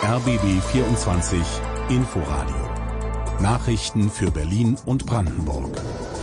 RBB 24 Inforadio. Nachrichten für Berlin und Brandenburg.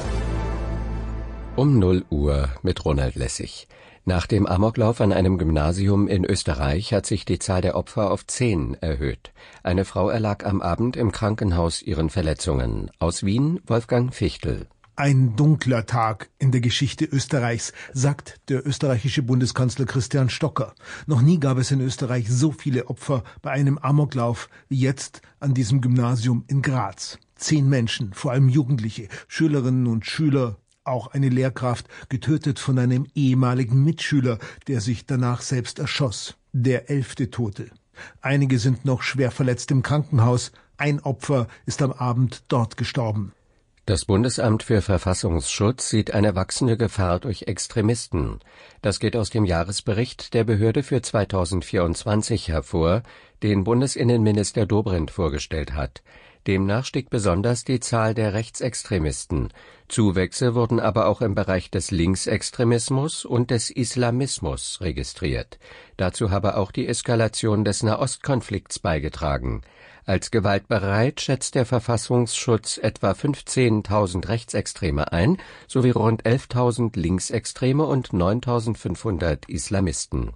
Um 0 Uhr mit Ronald Lessig. Nach dem Amoklauf an einem Gymnasium in Österreich hat sich die Zahl der Opfer auf 10 erhöht. Eine Frau erlag am Abend im Krankenhaus ihren Verletzungen. Aus Wien Wolfgang Fichtel. Ein dunkler Tag in der Geschichte Österreichs, sagt der österreichische Bundeskanzler Christian Stocker. Noch nie gab es in Österreich so viele Opfer bei einem Amoklauf wie jetzt an diesem Gymnasium in Graz. 10 Menschen, vor allem Jugendliche, Schülerinnen und Schüler, auch eine Lehrkraft, getötet von einem ehemaligen Mitschüler, der sich danach selbst erschoss. Der 11. Tote. Einige sind noch schwer verletzt im Krankenhaus. Ein Opfer ist am Abend dort gestorben. Das Bundesamt für Verfassungsschutz sieht eine wachsende Gefahr durch Extremisten. Das geht aus dem Jahresbericht der Behörde für 2024 hervor, den Bundesinnenminister Dobrindt vorgestellt hat. Demnach stieg besonders die Zahl der Rechtsextremisten. Zuwächse wurden aber auch im Bereich des Linksextremismus und des Islamismus registriert. Dazu habe auch die Eskalation des Nahostkonflikts beigetragen. Als gewaltbereit schätzt der Verfassungsschutz etwa 15.000 Rechtsextreme ein, sowie rund 11.000 Linksextreme und 9.500 Islamisten.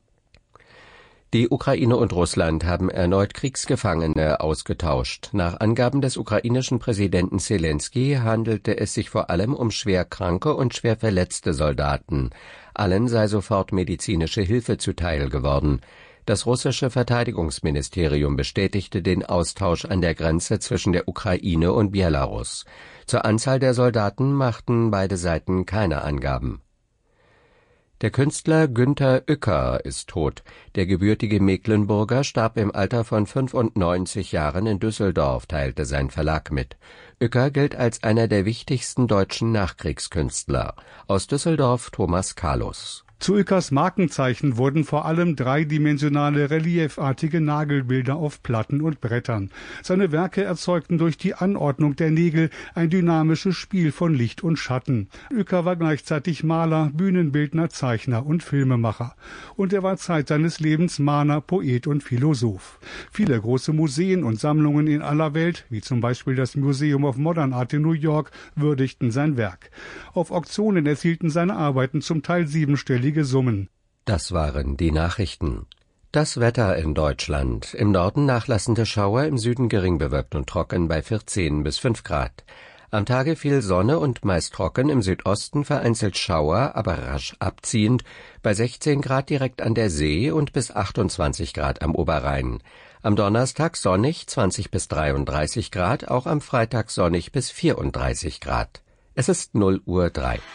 Die Ukraine und Russland haben erneut Kriegsgefangene ausgetauscht. Nach Angaben des ukrainischen Präsidenten Selenskyj handelte es sich vor allem um schwer kranke und schwer verletzte Soldaten. Allen sei sofort medizinische Hilfe zuteil geworden. Das russische Verteidigungsministerium bestätigte den Austausch an der Grenze zwischen der Ukraine und Belarus. Zur Anzahl der Soldaten machten beide Seiten keine Angaben. Der Künstler Günter Uecker ist tot. Der gebürtige Mecklenburger starb im Alter von 95 Jahren in Düsseldorf, teilte sein Verlag mit. Uecker gilt als einer der wichtigsten deutschen Nachkriegskünstler. Aus Düsseldorf Thomas Carlos. Zu Ueckers Markenzeichen wurden vor allem dreidimensionale, reliefartige Nagelbilder auf Platten und Brettern. Seine Werke erzeugten durch die Anordnung der Nägel ein dynamisches Spiel von Licht und Schatten. Uecker war gleichzeitig Maler, Bühnenbildner, Zeichner und Filmemacher. Und er war Zeit seines Lebens Mahner, Poet und Philosoph. Viele große Museen und Sammlungen in aller Welt, wie zum Beispiel das Museum of Modern Art in New York, würdigten sein Werk. Auf Auktionen erzielten seine Arbeiten zum Teil siebenstellige Summen. Das waren die Nachrichten. Das Wetter in Deutschland. Im Norden nachlassende Schauer, im Süden gering bewölkt und trocken bei 14 bis 5 Grad. Am Tage viel Sonne und meist trocken, im Südosten vereinzelt Schauer, aber rasch abziehend, bei 16 Grad direkt an der See und bis 28 Grad am Oberrhein. Am Donnerstag sonnig, 20 bis 33 Grad, auch am Freitag sonnig bis 34 Grad. Es ist 0:03 Uhr.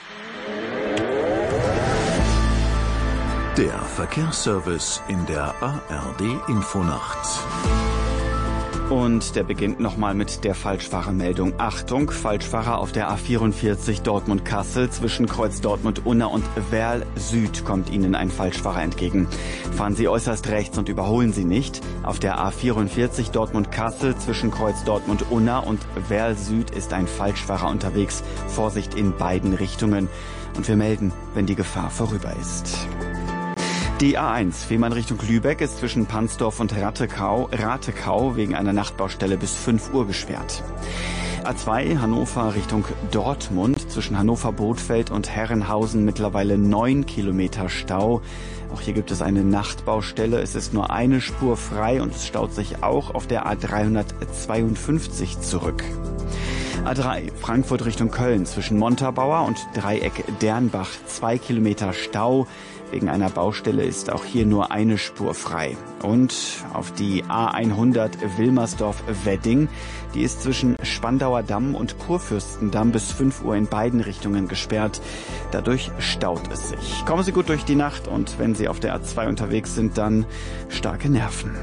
Der Verkehrsservice in der ARD Infonacht. Und der beginnt nochmal mit der Falschfahrermeldung. Achtung, Falschfahrer auf der A44 Dortmund-Kassel. Zwischen Kreuz Dortmund-Unna und Werl Süd kommt Ihnen ein Falschfahrer entgegen. Fahren Sie äußerst rechts und überholen Sie nicht. Auf der A44 Dortmund-Kassel zwischen Kreuz Dortmund-Unna und Werl Süd ist ein Falschfahrer unterwegs. Vorsicht in beiden Richtungen. Und wir melden, wenn die Gefahr vorüber ist. Die A1 Fehmarn Richtung Lübeck ist zwischen Pansdorf und Ratekau wegen einer Nachtbaustelle bis 5 Uhr gesperrt. A2 Hannover Richtung Dortmund zwischen Hannover-Bothfeld und Herrenhausen mittlerweile 9 Kilometer Stau. Auch hier gibt es eine Nachtbaustelle. Es ist nur eine Spur frei und es staut sich auch auf der A352 zurück. A3 Frankfurt Richtung Köln zwischen Montabaur und Dreieck Dernbach 2 Kilometer Stau. Wegen einer Baustelle ist auch hier nur eine Spur frei. Und auf die A100 Wilmersdorf-Wedding, die ist zwischen Spandauer Damm und Kurfürstendamm bis 5 Uhr in beiden Richtungen gesperrt. Dadurch staut es sich. Kommen Sie gut durch die Nacht und wenn Sie auf der A2 unterwegs sind, dann starke Nerven.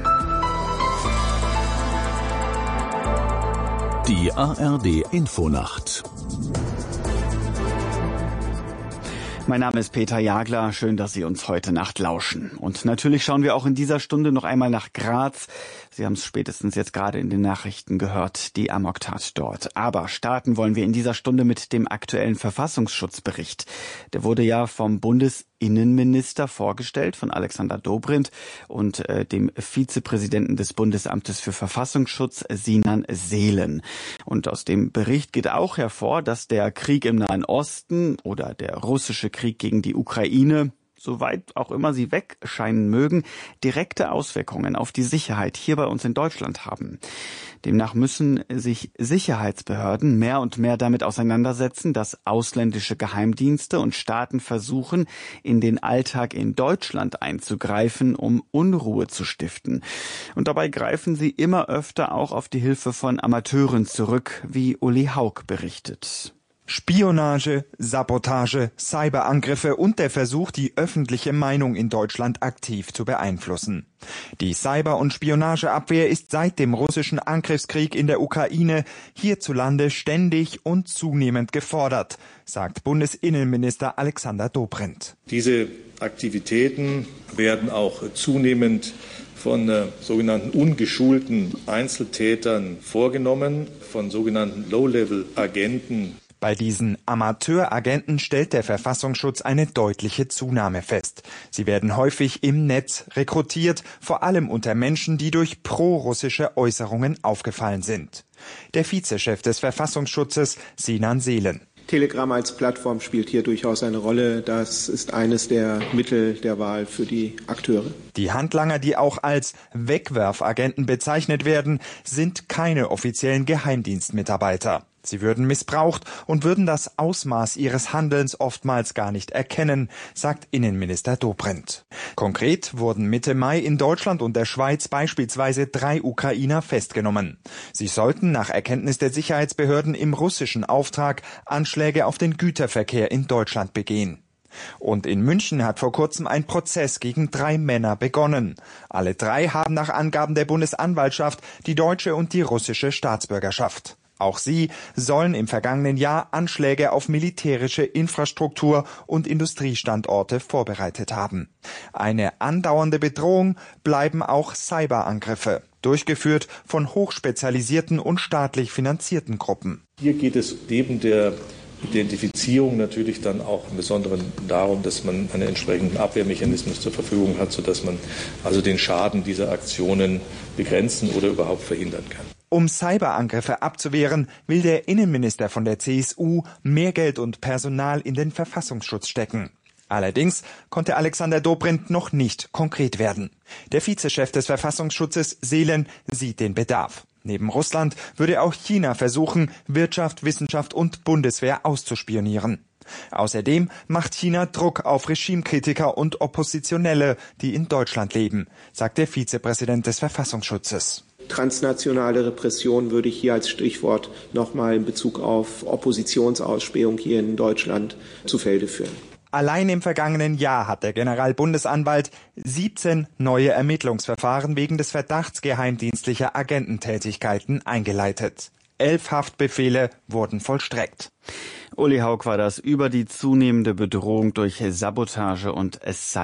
Die ARD Infonacht. Mein Name ist Peter Jagler. Schön, dass Sie uns heute Nacht lauschen. Und natürlich schauen wir auch in dieser Stunde noch einmal nach Graz. Sie haben es spätestens jetzt gerade in den Nachrichten gehört, die Amoktat dort. Aber starten wollen wir in dieser Stunde mit dem aktuellen Verfassungsschutzbericht. Der wurde ja vom Bundesinnenministerium Bundesinnenminister, vorgestellt von Alexander Dobrindt und dem Vizepräsidenten des Bundesamtes für Verfassungsschutz, Sinan Seelen. Und aus dem Bericht geht auch hervor, dass der Krieg im Nahen Osten oder der russische Krieg gegen die Ukraine, soweit auch immer sie wegscheinen mögen, direkte Auswirkungen auf die Sicherheit hier bei uns in Deutschland haben. Demnach müssen sich Sicherheitsbehörden mehr und mehr damit auseinandersetzen, dass ausländische Geheimdienste und Staaten versuchen, in den Alltag in Deutschland einzugreifen, um Unruhe zu stiften. Und dabei greifen sie immer öfter auch auf die Hilfe von Amateuren zurück, wie Uli Haug berichtet. Spionage, Sabotage, Cyberangriffe und der Versuch, die öffentliche Meinung in Deutschland aktiv zu beeinflussen. Die Cyber- und Spionageabwehr ist seit dem russischen Angriffskrieg in der Ukraine hierzulande ständig und zunehmend gefordert, sagt Bundesinnenminister Alexander Dobrindt. Diese Aktivitäten werden auch zunehmend von sogenannten ungeschulten Einzeltätern vorgenommen, von sogenannten Low-Level-Agenten. Bei diesen Amateuragenten stellt der Verfassungsschutz eine deutliche Zunahme fest. Sie werden häufig im Netz rekrutiert, vor allem unter Menschen, die durch pro-russische Äußerungen aufgefallen sind. Der Vizechef des Verfassungsschutzes, Sinan Seelen. Telegram als Plattform spielt hier durchaus eine Rolle. Das ist eines der Mittel der Wahl für die Akteure. Die Handlanger, die auch als Wegwerfagenten bezeichnet werden, sind keine offiziellen Geheimdienstmitarbeiter. Sie würden missbraucht und würden das Ausmaß ihres Handelns oftmals gar nicht erkennen, sagt Innenminister Dobrindt. Konkret wurden Mitte Mai in Deutschland und der Schweiz beispielsweise 3 Ukrainer festgenommen. Sie sollten nach Erkenntnis der Sicherheitsbehörden im russischen Auftrag Anschläge auf den Güterverkehr in Deutschland begehen. Und in München hat vor kurzem ein Prozess gegen 3 Männer begonnen. Alle 3 haben nach Angaben der Bundesanwaltschaft die deutsche und die russische Staatsbürgerschaft. Auch sie sollen im vergangenen Jahr Anschläge auf militärische Infrastruktur und Industriestandorte vorbereitet haben. Eine andauernde Bedrohung bleiben auch Cyberangriffe, durchgeführt von hochspezialisierten und staatlich finanzierten Gruppen. Hier geht es neben der Identifizierung natürlich dann auch im Besonderen darum, dass man einen entsprechenden Abwehrmechanismus zur Verfügung hat, sodass man also den Schaden dieser Aktionen begrenzen oder überhaupt verhindern kann. Um Cyberangriffe abzuwehren, will der Innenminister von der CSU mehr Geld und Personal in den Verfassungsschutz stecken. Allerdings konnte Alexander Dobrindt noch nicht konkret werden. Der Vizechef des Verfassungsschutzes, Seelen, sieht den Bedarf. Neben Russland würde auch China versuchen, Wirtschaft, Wissenschaft und Bundeswehr auszuspionieren. Außerdem macht China Druck auf Regimekritiker und Oppositionelle, die in Deutschland leben, sagt der Vizepräsident des Verfassungsschutzes. Transnationale Repression würde ich hier als Stichwort nochmal in Bezug auf Oppositionsausspähung hier in Deutschland zu Felde führen. Allein im vergangenen Jahr hat der Generalbundesanwalt 17 neue Ermittlungsverfahren wegen des Verdachts geheimdienstlicher Agententätigkeiten eingeleitet. 11 Haftbefehle wurden vollstreckt. Uli Haug war das über die zunehmende Bedrohung durch Sabotage und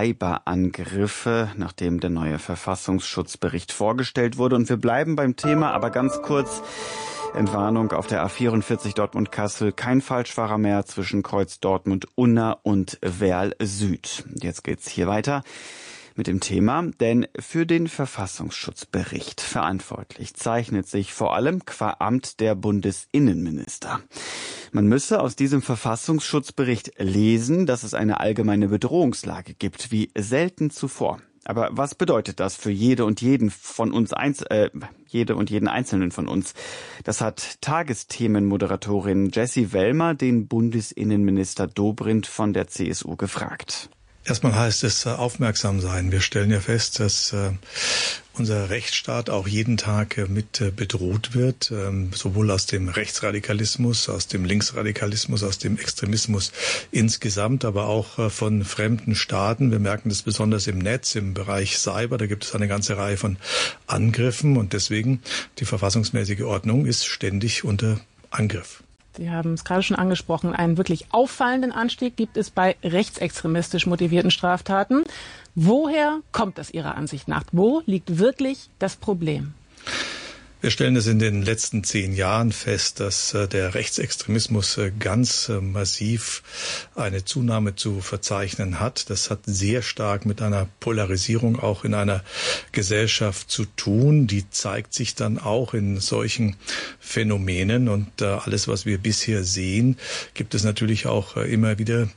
Cyberangriffe, nachdem der neue Verfassungsschutzbericht vorgestellt wurde. Und wir bleiben beim Thema, aber ganz kurz. Entwarnung auf der A44 Dortmund-Kassel. Kein Falschfahrer mehr zwischen Kreuz Dortmund-Unna und Werl Süd. Jetzt geht's hier weiter mit dem Thema, denn für den Verfassungsschutzbericht verantwortlich zeichnet sich vor allem qua Amt der Bundesinnenminister. Man müsse aus diesem Verfassungsschutzbericht lesen, dass es eine allgemeine Bedrohungslage gibt, wie selten zuvor. Aber was bedeutet das für jede und jeden von uns, jede und jeden Einzelnen von uns? Das hat Tagesthemenmoderatorin Jessie Wellmer den Bundesinnenminister Dobrindt von der CSU gefragt. Erstmal heißt es aufmerksam sein. Wir stellen ja fest, dass unser Rechtsstaat auch jeden Tag mit bedroht wird, sowohl aus dem Rechtsradikalismus, aus dem Linksradikalismus, aus dem Extremismus insgesamt, aber auch von fremden Staaten. Wir merken das besonders im Netz, im Bereich Cyber. Da gibt es eine ganze Reihe von Angriffen und deswegen die verfassungsmäßige Ordnung ist ständig unter Angriff. Sie haben es gerade schon angesprochen, einen wirklich auffallenden Anstieg gibt es bei rechtsextremistisch motivierten Straftaten. Woher kommt das Ihrer Ansicht nach? Wo liegt wirklich das Problem? Wir stellen es in den letzten 10 Jahren fest, dass der Rechtsextremismus ganz massiv eine Zunahme zu verzeichnen hat. Das hat sehr stark mit einer Polarisierung auch in einer Gesellschaft zu tun. Die zeigt sich dann auch in solchen Phänomenen. Und alles, was wir bisher sehen, gibt es natürlich auch immer wieder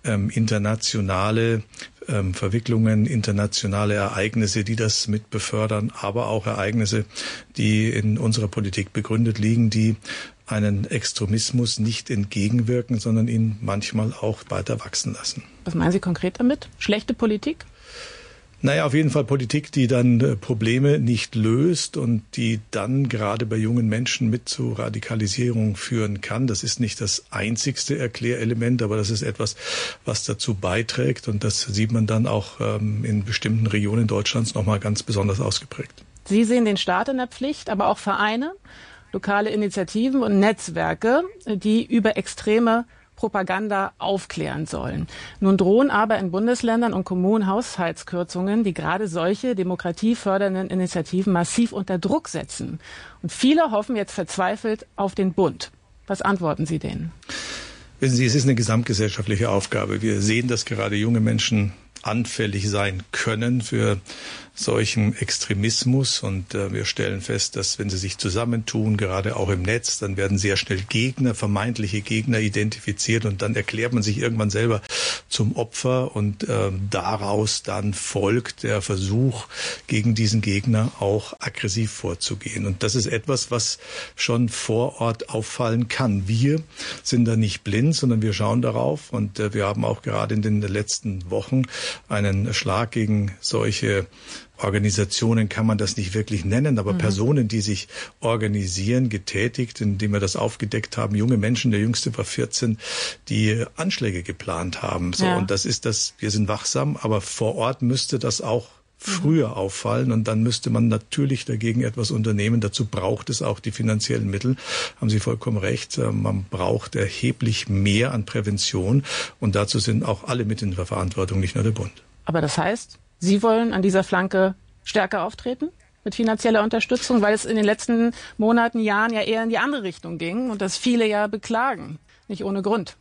internationale Verwicklungen, internationale Ereignisse, die das mit befördern, aber auch Ereignisse, die in unserer Politik begründet liegen, die einen Extremismus nicht entgegenwirken, sondern ihn manchmal auch weiter wachsen lassen. Was meinen Sie konkret damit? Schlechte Politik? Naja, auf jeden Fall Politik, die dann Probleme nicht löst und die dann gerade bei jungen Menschen mit zu Radikalisierung führen kann. Das ist nicht das einzigste Erklärelement, aber das ist etwas, was dazu beiträgt. Und das sieht man dann auch in bestimmten Regionen Deutschlands nochmal ganz besonders ausgeprägt. Sie sehen den Staat in der Pflicht, aber auch Vereine, lokale Initiativen und Netzwerke, die über extreme Propaganda aufklären sollen. Nun drohen aber in Bundesländern und Kommunen Haushaltskürzungen, die gerade solche demokratiefördernden Initiativen massiv unter Druck setzen. Und viele hoffen jetzt verzweifelt auf den Bund. Was antworten Sie denen? Wissen Sie, es ist eine gesamtgesellschaftliche Aufgabe. Wir sehen, dass gerade junge Menschen anfällig sein können für solchen Extremismus und wir stellen fest, dass wenn sie sich zusammentun, gerade auch im Netz, dann werden sehr schnell Gegner, vermeintliche Gegner identifiziert und dann erklärt man sich irgendwann selber zum Opfer und daraus dann folgt der Versuch, gegen diesen Gegner auch aggressiv vorzugehen. Und das ist etwas, was schon vor Ort auffallen kann. Wir sind da nicht blind, sondern wir schauen darauf und wir haben auch gerade in den letzten Wochen einen Schlag gegen solche Organisationen kann man das nicht wirklich nennen, aber Personen, die sich organisieren, getätigt, indem wir das aufgedeckt haben, junge Menschen, der Jüngste war 14, die Anschläge geplant haben. So, ja. Und das ist das, wir sind wachsam, aber vor Ort müsste das auch früher auffallen und dann müsste man natürlich dagegen etwas unternehmen. Dazu braucht es auch die finanziellen Mittel. Haben Sie vollkommen recht. Man braucht erheblich mehr an Prävention und dazu sind auch alle mit in der Verantwortung, nicht nur der Bund. Aber das heißt, Sie wollen an dieser Flanke stärker auftreten mit finanzieller Unterstützung, weil es in den letzten Monaten, Jahren ja eher in die andere Richtung ging und das viele ja beklagen, nicht ohne Grund.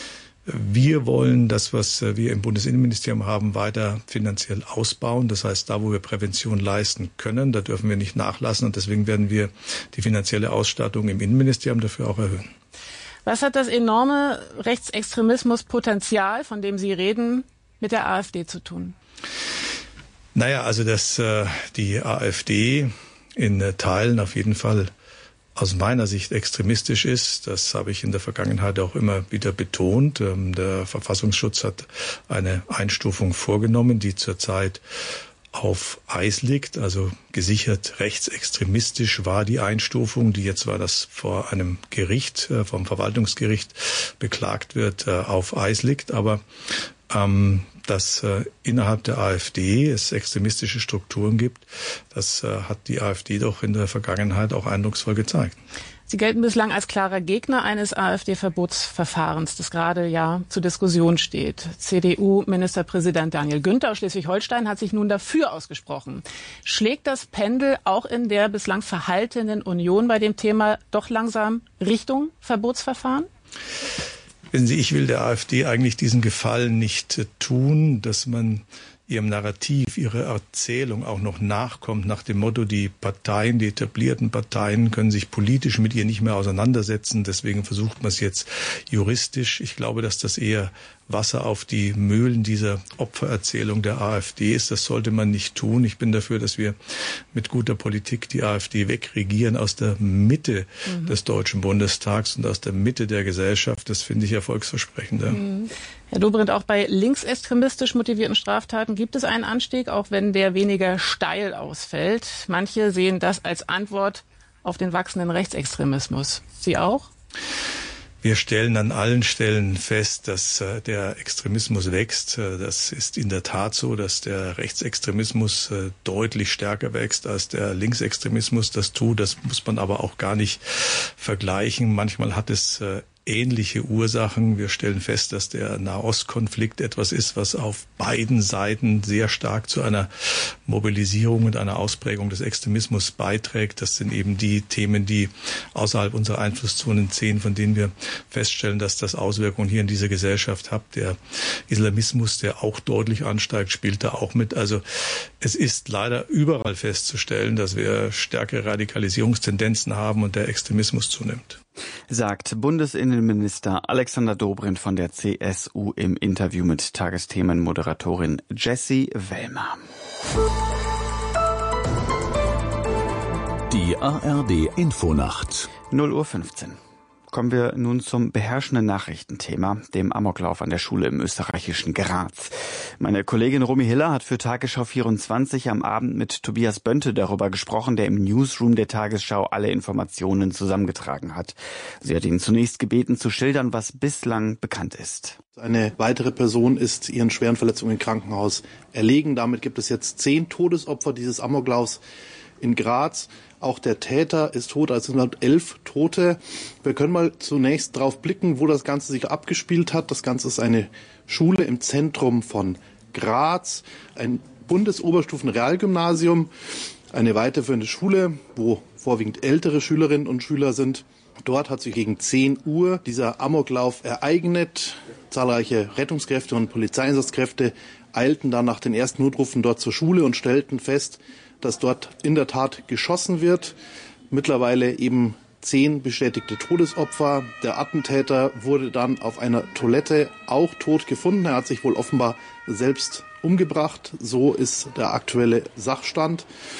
Wir wollen das, was wir im Bundesinnenministerium haben, weiter finanziell ausbauen. Das heißt, da, wo wir Prävention leisten können, da dürfen wir nicht nachlassen und deswegen werden wir die finanzielle Ausstattung im Innenministerium dafür auch erhöhen. Was hat das enorme Rechtsextremismuspotenzial, von dem Sie reden, mit der AfD zu tun? Naja, also dass die AfD in Teilen auf jeden Fall aus meiner Sicht extremistisch ist, das habe ich in der Vergangenheit auch immer wieder betont. Der Verfassungsschutz hat eine Einstufung vorgenommen, die zurzeit auf Eis liegt, also gesichert rechtsextremistisch war die Einstufung, die jetzt war das vor einem Gericht, vom Verwaltungsgericht beklagt wird, auf Eis liegt, aber dass innerhalb der AfD es extremistische Strukturen gibt, das hat die AfD doch in der Vergangenheit auch eindrucksvoll gezeigt. Sie gelten bislang als klarer Gegner eines AfD-Verbotsverfahrens, das gerade ja zur Diskussion steht. CDU-Ministerpräsident Daniel Günther aus Schleswig-Holstein hat sich nun dafür ausgesprochen. Schlägt das Pendel auch in der bislang verhaltenen Union bei dem Thema doch langsam Richtung Verbotsverfahren? Wissen Sie, ich will der AfD eigentlich diesen Gefallen nicht tun, dass man ihrem Narrativ, ihrer Erzählung auch noch nachkommt, nach dem Motto, die Parteien, die etablierten Parteien können sich politisch mit ihr nicht mehr auseinandersetzen, deswegen versucht man es jetzt juristisch. Ich glaube, dass das eher Wasser auf die Mühlen dieser Opfererzählung der AfD ist. Das sollte man nicht tun. Ich bin dafür, dass wir mit guter Politik die AfD wegregieren aus der Mitte des Deutschen Bundestags und aus der Mitte der Gesellschaft. Das finde ich erfolgsversprechend. Ja. Herr Dobrindt, auch bei linksextremistisch motivierten Straftaten gibt es einen Anstieg, auch wenn der weniger steil ausfällt. Manche sehen das als Antwort auf den wachsenden Rechtsextremismus. Sie auch? Wir stellen an allen Stellen fest, dass der Extremismus wächst. Das ist in der Tat so, dass der Rechtsextremismus deutlich stärker wächst als der Linksextremismus das tut. Das muss man aber auch gar nicht vergleichen. Manchmal hat es ähnliche Ursachen. Wir stellen fest, dass der Nahostkonflikt etwas ist, was auf beiden Seiten sehr stark zu einer Mobilisierung und einer Ausprägung des Extremismus beiträgt. Das sind eben die Themen, die außerhalb unserer Einflusszonen ziehen, von denen wir feststellen, dass das Auswirkungen hier in dieser Gesellschaft hat. Der Islamismus, der auch deutlich ansteigt, spielt da auch mit. Also es ist leider überall festzustellen, dass wir stärkere Radikalisierungstendenzen haben und der Extremismus zunimmt. Sagt Bundesinnenminister Alexander Dobrindt von der CSU im Interview mit Tagesthemenmoderatorin Jessie Wellmer. Die ARD Infonacht. 0:15 Uhr. Kommen wir nun zum beherrschenden Nachrichtenthema, dem Amoklauf an der Schule im österreichischen Graz. Meine Kollegin Romy Hiller hat für Tagesschau 24 am Abend mit Tobias Bönte darüber gesprochen, der im Newsroom der Tagesschau alle Informationen zusammengetragen hat. Sie hat ihn zunächst gebeten, zu schildern, was bislang bekannt ist. Eine weitere Person ist ihren schweren Verletzungen im Krankenhaus erlegen. Damit gibt es jetzt 10 Todesopfer dieses Amoklaufs in Graz. Auch der Täter ist tot, also insgesamt 11 Tote. Wir können mal zunächst drauf blicken, wo das Ganze sich abgespielt hat. Das Ganze ist eine Schule im Zentrum von Graz, ein Bundesoberstufen-Realgymnasium, eine weiterführende Schule, wo vorwiegend ältere Schülerinnen und Schüler sind. Dort hat sich gegen 10 Uhr dieser Amoklauf ereignet. Zahlreiche Rettungskräfte und Polizeieinsatzkräfte eilten dann nach den ersten Notrufen dort zur Schule und stellten fest, dass dort in der Tat geschossen wird. Mittlerweile eben 10 bestätigte Todesopfer. Der Attentäter wurde dann auf einer Toilette auch tot gefunden. Er hat sich wohl offenbar selbst umgebracht. So ist der aktuelle Sachstand.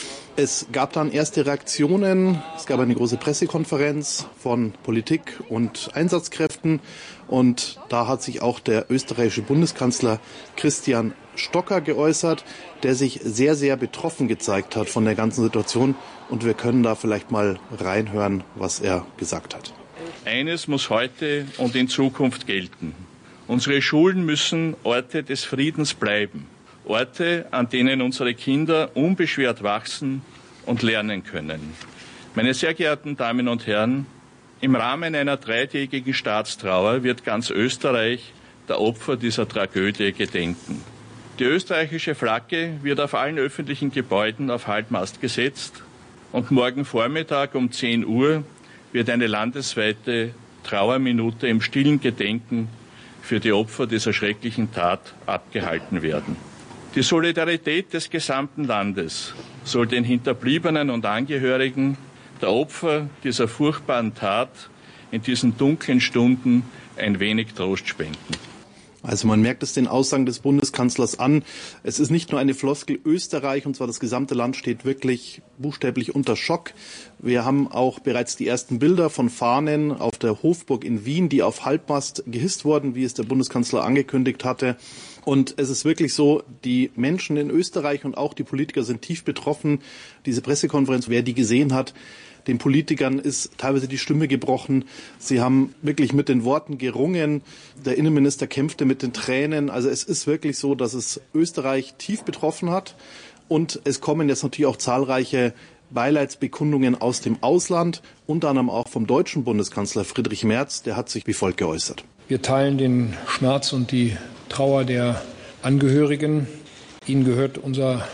Es gab dann erste Reaktionen. Es gab eine große Pressekonferenz von Politik und Einsatzkräften. Und da hat sich auch der österreichische Bundeskanzler Christian Stocker geäußert, der sich sehr, sehr betroffen gezeigt hat von der ganzen Situation. Und wir können da vielleicht mal reinhören, was er gesagt hat. Eines muss heute und in Zukunft gelten. Unsere Schulen müssen Orte des Friedens bleiben. Orte, an denen unsere Kinder unbeschwert wachsen und lernen können. Meine sehr geehrten Damen und Herren, im Rahmen einer 3-tägigen Staatstrauer wird ganz Österreich der Opfer dieser Tragödie gedenken. Die österreichische Flagge wird auf allen öffentlichen Gebäuden auf Halbmast gesetzt und morgen Vormittag um 10 Uhr wird eine landesweite Trauerminute im stillen Gedenken für die Opfer dieser schrecklichen Tat abgehalten werden. Die Solidarität des gesamten Landes soll den Hinterbliebenen und Angehörigen der Opfer dieser furchtbaren Tat in diesen dunklen Stunden ein wenig Trost spenden. Also man merkt es den Aussagen des Bundeskanzlers an. Es ist nicht nur eine Floskel. Österreich, und zwar das gesamte Land, steht wirklich buchstäblich unter Schock. Wir haben auch bereits die ersten Bilder von Fahnen auf der Hofburg in Wien, die auf Halbmast gehisst wurden, wie es der Bundeskanzler angekündigt hatte. Und es ist wirklich so, die Menschen in Österreich und auch die Politiker sind tief betroffen. Diese Pressekonferenz, wer die gesehen hat, den Politikern ist teilweise die Stimme gebrochen. Sie haben wirklich mit den Worten gerungen. Der Innenminister kämpfte mit den Tränen. Also es ist wirklich so, dass es Österreich tief betroffen hat. Und es kommen jetzt natürlich auch zahlreiche Beileidsbekundungen aus dem Ausland, unter anderem auch vom deutschen Bundeskanzler Friedrich Merz. Der hat sich wie folgt geäußert. Wir teilen den Schmerz und die Trauer der Angehörigen. Ihnen gehört unser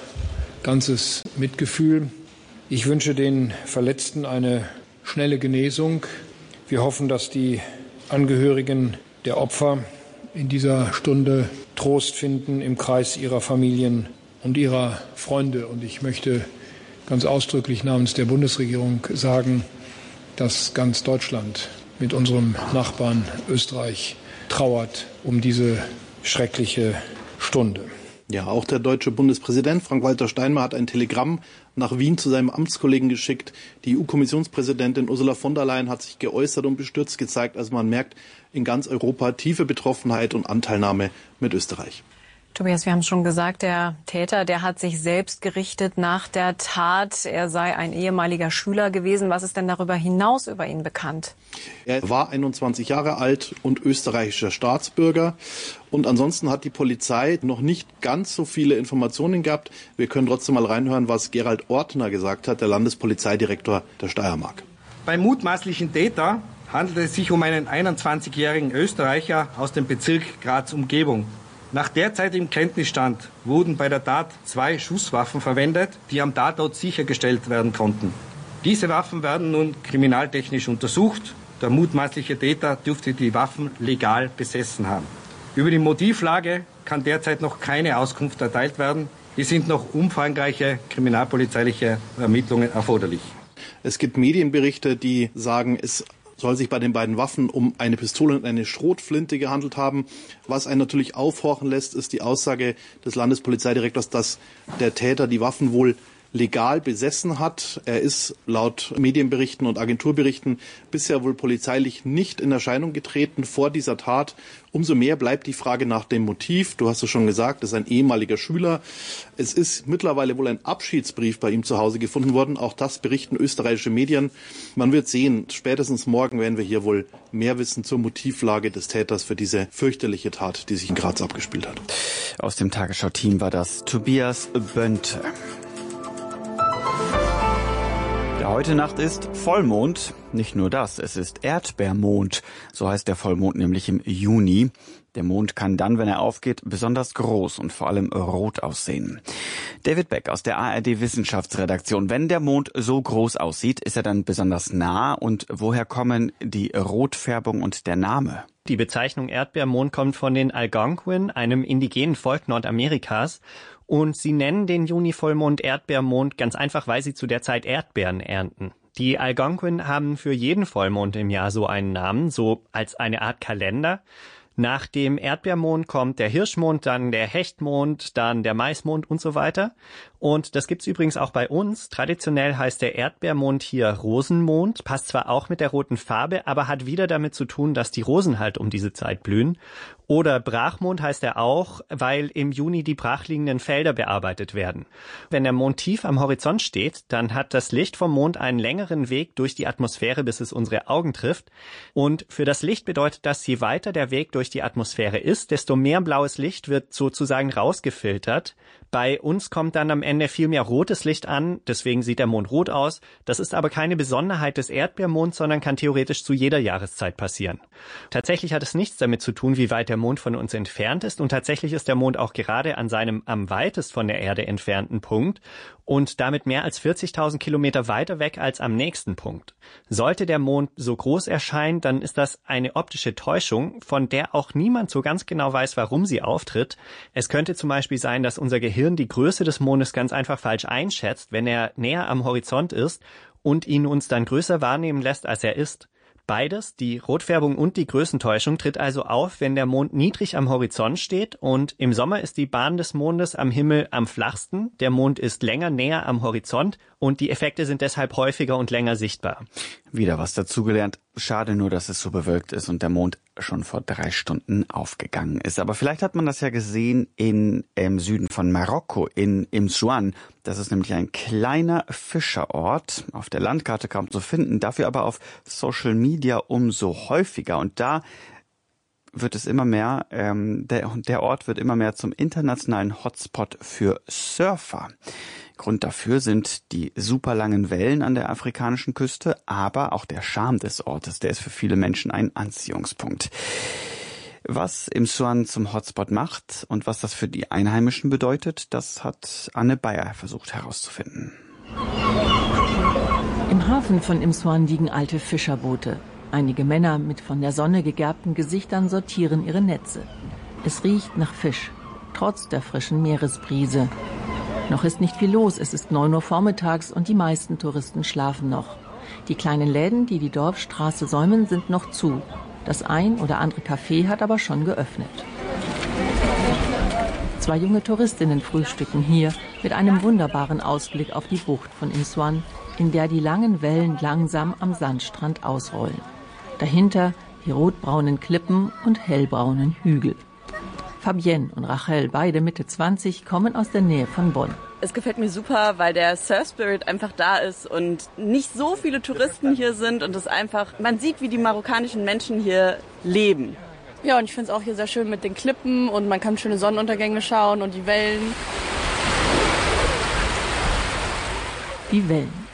ganzes Mitgefühl. Ich wünsche den Verletzten eine schnelle Genesung. Wir hoffen, dass die Angehörigen der Opfer in dieser Stunde Trost finden im Kreis ihrer Familien und ihrer Freunde. Und ich möchte ganz ausdrücklich namens der Bundesregierung sagen, dass ganz Deutschland mit unserem Nachbarn Österreich trauert um diese schreckliche Stunde. Ja, auch der deutsche Bundespräsident Frank-Walter Steinmeier hat ein Telegramm nach Wien zu seinem Amtskollegen geschickt. Die EU-Kommissionspräsidentin Ursula von der Leyen hat sich geäußert und bestürzt gezeigt. Also man merkt in ganz Europa tiefe Betroffenheit und Anteilnahme mit Österreich. Tobias, wir haben es schon gesagt, der Täter, der hat sich selbst gerichtet nach der Tat. Er sei ein ehemaliger Schüler gewesen. Was ist denn darüber hinaus über ihn bekannt? Er war 21 Jahre alt und österreichischer Staatsbürger. Und ansonsten hat die Polizei noch nicht ganz so viele Informationen gehabt. Wir können trotzdem mal reinhören, was Gerald Ortner gesagt hat, der Landespolizeidirektor der Steiermark. Beim mutmaßlichen Täter handelt es sich um einen 21-jährigen Österreicher aus dem Bezirk Graz-Umgebung. Nach derzeitigem Kenntnisstand wurden bei der Tat 2 Schusswaffen verwendet, die am Tatort sichergestellt werden konnten. Diese Waffen werden nun kriminaltechnisch untersucht. Der mutmaßliche Täter dürfte die Waffen legal besessen haben. Über die Motivlage kann derzeit noch keine Auskunft erteilt werden. Es sind noch umfangreiche kriminalpolizeiliche Ermittlungen erforderlich. Es gibt Medienberichte, die sagen, es soll sich bei den beiden Waffen um eine Pistole und eine Schrotflinte gehandelt haben. Was einen natürlich aufhorchen lässt, ist die Aussage des Landespolizeidirektors, dass der Täter die Waffen wohl legal besessen hat. Er ist laut Medienberichten und Agenturberichten bisher wohl polizeilich nicht in Erscheinung getreten vor dieser Tat. Umso mehr bleibt die Frage nach dem Motiv. Du hast es schon gesagt, es ist ein ehemaliger Schüler. Es ist mittlerweile wohl ein Abschiedsbrief bei ihm zu Hause gefunden worden. Auch das berichten österreichische Medien. Man wird sehen, spätestens morgen werden wir hier wohl mehr wissen zur Motivlage des Täters für diese fürchterliche Tat, die sich in Graz abgespielt hat. Aus dem Tagesschau-Team war das Tobias Bönte. Ja, heute Nacht ist Vollmond. Nicht nur das, es ist Erdbeermond. So heißt der Vollmond nämlich im Juni. Der Mond kann dann, wenn er aufgeht, besonders groß und vor allem rot aussehen. David Beck aus der ARD-Wissenschaftsredaktion. Wenn der Mond so groß aussieht, ist er dann besonders nah? Und woher kommen die Rotfärbung und der Name? Die Bezeichnung Erdbeermond kommt von den Algonquin, einem indigenen Volk Nordamerikas. Und sie nennen den Juni-Vollmond Erdbeermond ganz einfach, weil sie zu der Zeit Erdbeeren ernten. Die Algonquin haben für jeden Vollmond im Jahr so einen Namen, so als eine Art Kalender. Nach dem Erdbeermond kommt der Hirschmond, dann der Hechtmond, dann der Maismond und so weiter. Und das gibt's übrigens auch bei uns. Traditionell heißt der Erdbeermond hier Rosenmond, passt zwar auch mit der roten Farbe, aber hat wieder damit zu tun, dass die Rosen halt um diese Zeit blühen. Oder Brachmond heißt er auch, weil im Juni die brachliegenden Felder bearbeitet werden. Wenn der Mond tief am Horizont steht, dann hat das Licht vom Mond einen längeren Weg durch die Atmosphäre, bis es unsere Augen trifft. Und für das Licht bedeutet das, je weiter der Weg durch die Atmosphäre ist, desto mehr blaues Licht wird sozusagen rausgefiltert. Bei uns kommt dann am Ende viel mehr rotes Licht an, deswegen sieht der Mond rot aus. Das ist aber keine Besonderheit des Erdbeermonds, sondern kann theoretisch zu jeder Jahreszeit passieren. Tatsächlich hat es nichts damit zu tun, wie weit der Mond von uns entfernt ist. Und tatsächlich ist der Mond auch gerade an seinem am weitest von der Erde entfernten Punkt und damit mehr als 40.000 Kilometer weiter weg als am nächsten Punkt. Sollte der Mond so groß erscheinen, dann ist das eine optische Täuschung, von der auch niemand so ganz genau weiß, warum sie auftritt. Es könnte zum Beispiel sein, dass unser Gehirn die Größe des Mondes ganz einfach falsch einschätzt, wenn er näher am Horizont ist und ihn uns dann größer wahrnehmen lässt, als er ist. Beides, die Rotfärbung und die Größentäuschung, tritt also auf, wenn der Mond niedrig am Horizont steht, und im Sommer ist die Bahn des Mondes am Himmel am flachsten, der Mond ist länger näher am Horizont und die Effekte sind deshalb häufiger und länger sichtbar. Wieder was dazugelernt. Schade nur, dass es so bewölkt ist und der Mond schon vor 3 Stunden aufgegangen ist. Aber vielleicht hat man das ja gesehen im Süden von Marokko, in Imsouane. Das ist nämlich ein kleiner Fischerort, auf der Landkarte kaum zu finden, dafür aber auf Social Media umso häufiger. Und da wird es immer mehr, der Ort wird immer mehr zum internationalen Hotspot für Surfer. Grund dafür sind die super langen Wellen an der afrikanischen Küste, aber auch der Charme des Ortes, der ist für viele Menschen ein Anziehungspunkt. Was Imsouane zum Hotspot macht und was das für die Einheimischen bedeutet, das hat Anne Bayer versucht herauszufinden. Im Hafen von Imsouane liegen alte Fischerboote. Einige Männer mit von der Sonne gegerbten Gesichtern sortieren ihre Netze. Es riecht nach Fisch, trotz der frischen Meeresbrise. Noch ist nicht viel los, es ist 9 Uhr vormittags und die meisten Touristen schlafen noch. Die kleinen Läden, die die Dorfstraße säumen, sind noch zu. Das ein oder andere Café hat aber schon geöffnet. 2 junge Touristinnen frühstücken hier mit einem wunderbaren Ausblick auf die Bucht von Imsouane, in der die langen Wellen langsam am Sandstrand ausrollen. Dahinter die rotbraunen Klippen und hellbraunen Hügel. Fabienne und Rachel, beide Mitte 20, kommen aus der Nähe von Bonn. Es gefällt mir super, weil der Surf Spirit einfach da ist und nicht so viele Touristen hier sind und es einfach, man sieht, wie die marokkanischen Menschen hier leben. Ja, und ich finde es auch hier sehr schön mit den Klippen und man kann schöne Sonnenuntergänge schauen und die Wellen. Die Wellen,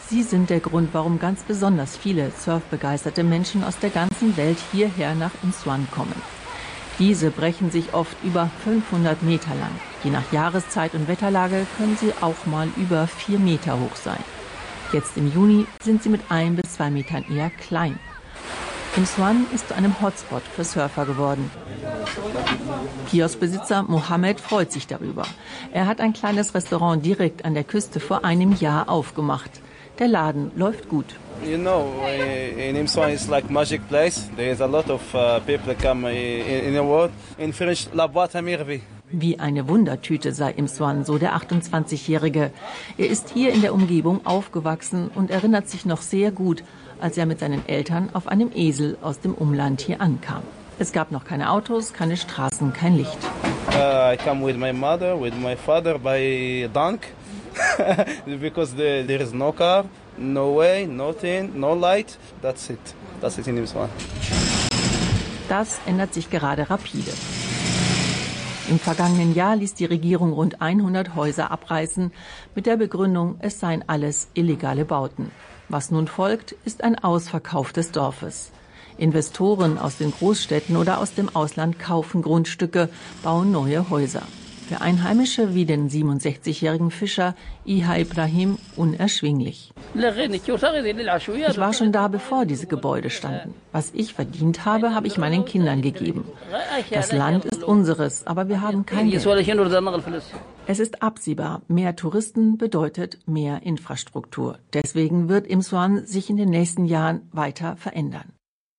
Sie sind der Grund, warum ganz besonders viele surfbegeisterte Menschen aus der ganzen Welt hierher nach Imswan kommen. Diese brechen sich oft über 500 Meter lang. Je nach Jahreszeit und Wetterlage können sie auch mal über 4 Meter hoch sein. Jetzt im Juni sind sie mit 1 bis 2 Metern eher klein. Imswan ist zu einem Hotspot für Surfer geworden. Kioskbesitzer Mohammed freut sich darüber. Er hat ein kleines Restaurant direkt an der Küste vor einem Jahr aufgemacht. Der Laden läuft gut. You know, in Imswan it's like magic place. There is a lot of people come in the world. In French, la boîte à merveille. Wie eine Wundertüte sei Imswan, so der 28-Jährige. Er ist hier in der Umgebung aufgewachsen und erinnert sich noch sehr gut, als er mit seinen Eltern auf einem Esel aus dem Umland hier ankam. Es gab noch keine Autos, keine Straßen, kein Licht. I come with my mother, with my father by dunk, because there is no car, no way, nothing, no light. That's it. That's it in Imswan. Das ändert sich gerade rapide. Im vergangenen Jahr ließ die Regierung rund 100 Häuser abreißen, mit der Begründung, es seien alles illegale Bauten. Was nun folgt, ist ein Ausverkauf des Dorfes. Investoren aus den Großstädten oder aus dem Ausland kaufen Grundstücke, bauen neue Häuser. Für Einheimische wie den 67-jährigen Fischer Iha Ibrahim unerschwinglich. Ich war schon da, bevor diese Gebäude standen. Was ich verdient habe, habe ich meinen Kindern gegeben. Das Land ist unseres, aber wir haben kein Geld. Es ist absehbar, mehr Touristen bedeutet mehr Infrastruktur. Deswegen wird Imswan sich in den nächsten Jahren weiter verändern.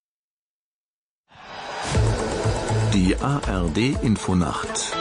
Die ARD Infonacht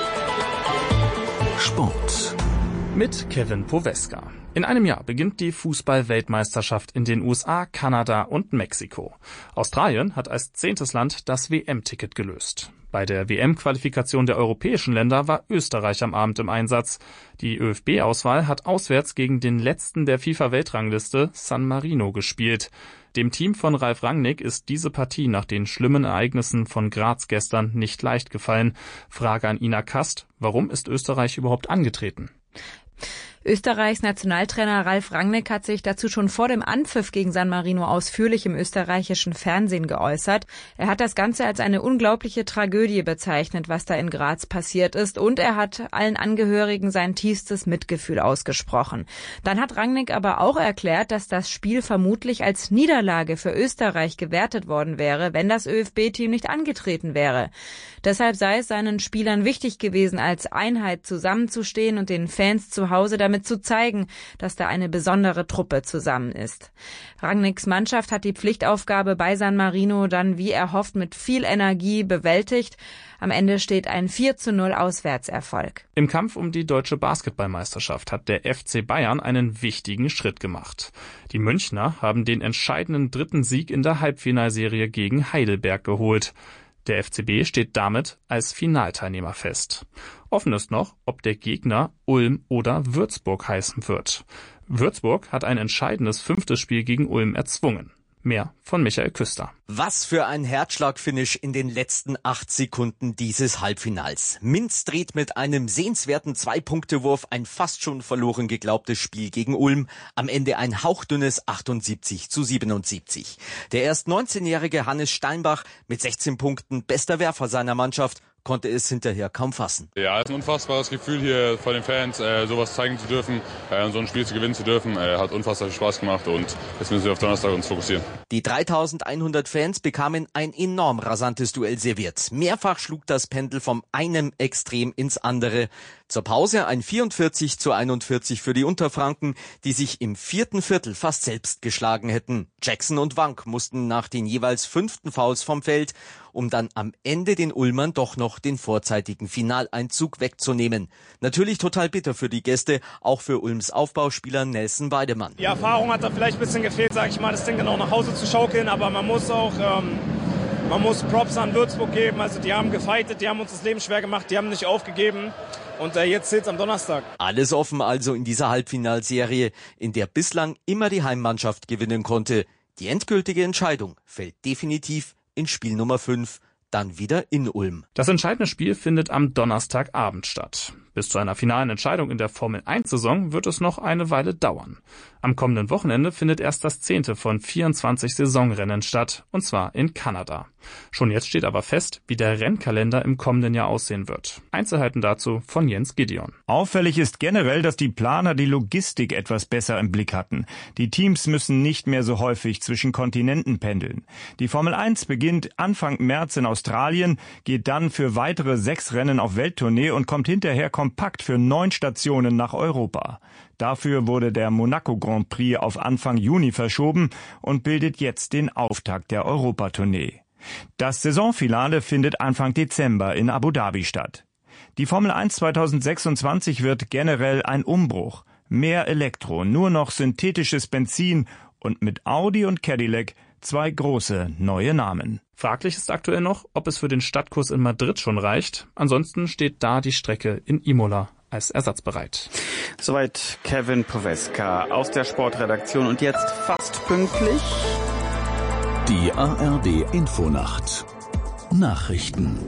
Sport mit Kevin Poweska. In einem Jahr beginnt die Fußball-Weltmeisterschaft in den USA, Kanada und Mexiko. Australien hat als 10. Land das WM-Ticket gelöst. Bei der WM-Qualifikation der europäischen Länder war Österreich am Abend im Einsatz. Die ÖFB-Auswahl hat auswärts gegen den letzten der FIFA-Weltrangliste, San Marino, gespielt. Dem Team von Ralf Rangnick ist diese Partie nach den schlimmen Ereignissen von Graz gestern nicht leicht gefallen. Frage an Ina Kast: Warum ist Österreich überhaupt angetreten? Österreichs Nationaltrainer Ralf Rangnick hat sich dazu schon vor dem Anpfiff gegen San Marino ausführlich im österreichischen Fernsehen geäußert. Er hat das Ganze als eine unglaubliche Tragödie bezeichnet, was da in Graz passiert ist, und er hat allen Angehörigen sein tiefstes Mitgefühl ausgesprochen. Dann hat Rangnick aber auch erklärt, dass das Spiel vermutlich als Niederlage für Österreich gewertet worden wäre, wenn das ÖFB-Team nicht angetreten wäre. Deshalb sei es seinen Spielern wichtig gewesen, als Einheit zusammenzustehen und den Fans zu Hause damit zu zeigen, dass da eine besondere Truppe zusammen ist. Rangnicks Mannschaft hat die Pflichtaufgabe bei San Marino dann, wie erhofft, mit viel Energie bewältigt. Am Ende steht ein 4:0 Auswärtserfolg. Im Kampf um die deutsche Basketballmeisterschaft hat der FC Bayern einen wichtigen Schritt gemacht. Die Münchner haben den entscheidenden 3. Sieg in der Halbfinalserie gegen Heidelberg geholt. Der FCB steht damit als Finalteilnehmer fest. Offen ist noch, ob der Gegner Ulm oder Würzburg heißen wird. Würzburg hat ein entscheidendes 5. Spiel gegen Ulm erzwungen. Mehr von Michael Küster. Was für ein Herzschlagfinish in den letzten 8 Sekunden dieses Halbfinals. Minz dreht mit einem sehenswerten 2-Punkte-Wurf ein fast schon verloren geglaubtes Spiel gegen Ulm. Am Ende ein hauchdünnes 78:77. Der erst 19-jährige Hannes Steinbach mit 16 Punkten, bester Werfer seiner Mannschaft, konnte es hinterher kaum fassen. Ja, es ist ein unfassbares Gefühl, hier vor den Fans sowas zeigen zu dürfen, so ein Spiel zu gewinnen zu dürfen. Hat unfassbar viel Spaß gemacht und jetzt müssen wir auf Donnerstag uns fokussieren. Die 3100 Fans bekamen ein enorm rasantes Duell serviert. Mehrfach schlug das Pendel vom einem Extrem ins andere. Zur Pause ein 44:41 für die Unterfranken, die sich im 4. Viertel fast selbst geschlagen hätten. Jackson und Wank mussten nach den jeweils 5. Fouls vom Feld, um dann am Ende den Ulmern doch noch den vorzeitigen Finaleinzug wegzunehmen. Natürlich total bitter für die Gäste, auch für Ulms Aufbauspieler Nelson Weidemann. Die Erfahrung hat da vielleicht ein bisschen gefehlt, sage ich mal, das Ding dann auch nach Hause zu schaukeln, aber man muss auch Props an Würzburg geben. Also die haben gefightet, die haben uns das Leben schwer gemacht, die haben nicht aufgegeben. Und jetzt zählt's am Donnerstag. Alles offen also in dieser Halbfinalserie, in der bislang immer die Heimmannschaft gewinnen konnte. Die endgültige Entscheidung fällt definitiv in Spiel Nummer 5, dann wieder in Ulm. Das entscheidende Spiel findet am Donnerstagabend statt. Bis zu einer finalen Entscheidung in der Formel-1-Saison wird es noch eine Weile dauern. Am kommenden Wochenende findet erst das 10. von 24 Saisonrennen statt, und zwar in Kanada. Schon jetzt steht aber fest, wie der Rennkalender im kommenden Jahr aussehen wird. Einzelheiten dazu von Jens Gideon. Auffällig ist generell, dass die Planer die Logistik etwas besser im Blick hatten. Die Teams müssen nicht mehr so häufig zwischen Kontinenten pendeln. Die Formel 1 beginnt Anfang März in Australien, geht dann für weitere 6 Rennen auf Welttournee und kommt hinterher kompakt für 9 Stationen nach Europa. Dafür wurde der Monaco Grand Prix auf Anfang Juni verschoben und bildet jetzt den Auftakt der Europatournee. Das Saisonfinale findet Anfang Dezember in Abu Dhabi statt. Die Formel 1 2026 wird generell ein Umbruch. Mehr Elektro, nur noch synthetisches Benzin und mit Audi und Cadillac 2 große neue Namen. Fraglich ist aktuell noch, ob es für den Stadtkurs in Madrid schon reicht. Ansonsten steht da die Strecke in Imola als Ersatz bereit. Soweit Kevin Poweska aus der Sportredaktion und jetzt fast pünktlich die ARD Infonacht. Nachrichten.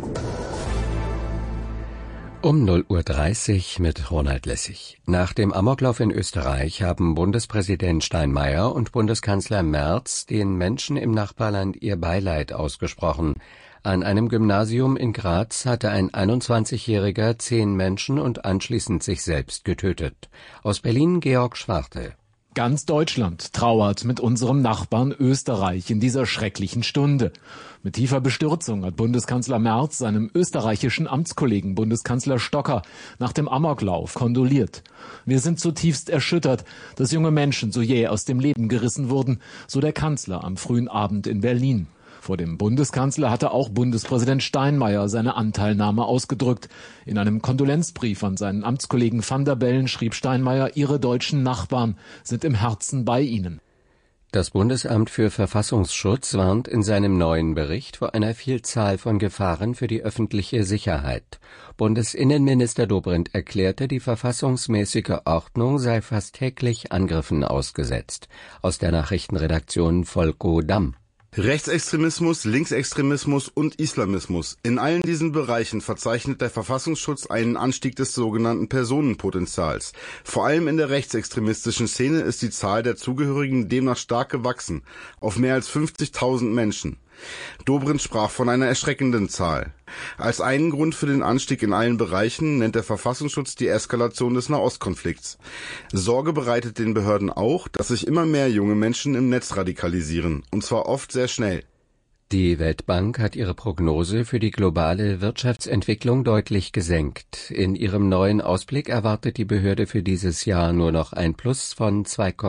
Um 0:30 Uhr mit Ronald Lessig. Nach dem Amoklauf in Österreich haben Bundespräsident Steinmeier und Bundeskanzler Merz den Menschen im Nachbarland ihr Beileid ausgesprochen. An einem Gymnasium in Graz hatte ein 21-Jähriger 10 Menschen und anschließend sich selbst getötet. Aus Berlin Georg Schwarte. Ganz Deutschland trauert mit unserem Nachbarn Österreich in dieser schrecklichen Stunde. Mit tiefer Bestürzung hat Bundeskanzler Merz seinem österreichischen Amtskollegen Bundeskanzler Stocker nach dem Amoklauf kondoliert. Wir sind zutiefst erschüttert, dass junge Menschen so jäh aus dem Leben gerissen wurden, so der Kanzler am frühen Abend in Berlin. Vor dem Bundeskanzler hatte auch Bundespräsident Steinmeier seine Anteilnahme ausgedrückt. In einem Kondolenzbrief an seinen Amtskollegen Van der Bellen schrieb Steinmeier, ihre deutschen Nachbarn sind im Herzen bei ihnen. Das Bundesamt für Verfassungsschutz warnt in seinem neuen Bericht vor einer Vielzahl von Gefahren für die öffentliche Sicherheit. Bundesinnenminister Dobrindt erklärte, die verfassungsmäßige Ordnung sei fast täglich Angriffen ausgesetzt. Aus der Nachrichtenredaktion Volko Damm. Rechtsextremismus, Linksextremismus und Islamismus. In allen diesen Bereichen verzeichnet der Verfassungsschutz einen Anstieg des sogenannten Personenpotenzials. Vor allem in der rechtsextremistischen Szene ist die Zahl der Zugehörigen demnach stark gewachsen, auf mehr als 50.000 Menschen. Dobrindt sprach von einer erschreckenden Zahl. Als einen Grund für den Anstieg in allen Bereichen nennt der Verfassungsschutz die Eskalation des Nahostkonflikts. Sorge bereitet den Behörden auch, dass sich immer mehr junge Menschen im Netz radikalisieren, und zwar oft sehr schnell. Die Weltbank hat ihre Prognose für die globale Wirtschaftsentwicklung deutlich gesenkt. In ihrem neuen Ausblick erwartet die Behörde für dieses Jahr nur noch ein Plus von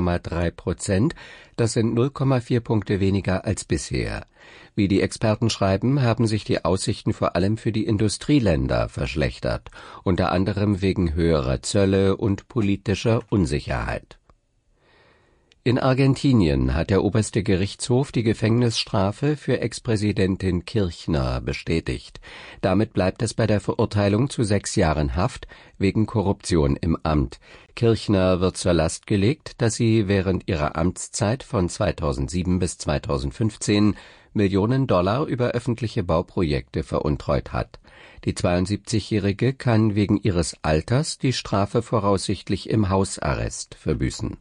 2,3%. Das sind 0,4 Punkte weniger als bisher. Wie die Experten schreiben, haben sich die Aussichten vor allem für die Industrieländer verschlechtert, unter anderem wegen höherer Zölle und politischer Unsicherheit. In Argentinien hat der oberste Gerichtshof die Gefängnisstrafe für Ex-Präsidentin Kirchner bestätigt. Damit bleibt es bei der Verurteilung zu 6 Jahren Haft wegen Korruption im Amt. Kirchner wird zur Last gelegt, dass sie während ihrer Amtszeit von 2007 bis 2015 Millionen Dollar über öffentliche Bauprojekte veruntreut hat. Die 72-Jährige kann wegen ihres Alters die Strafe voraussichtlich im Hausarrest verbüßen.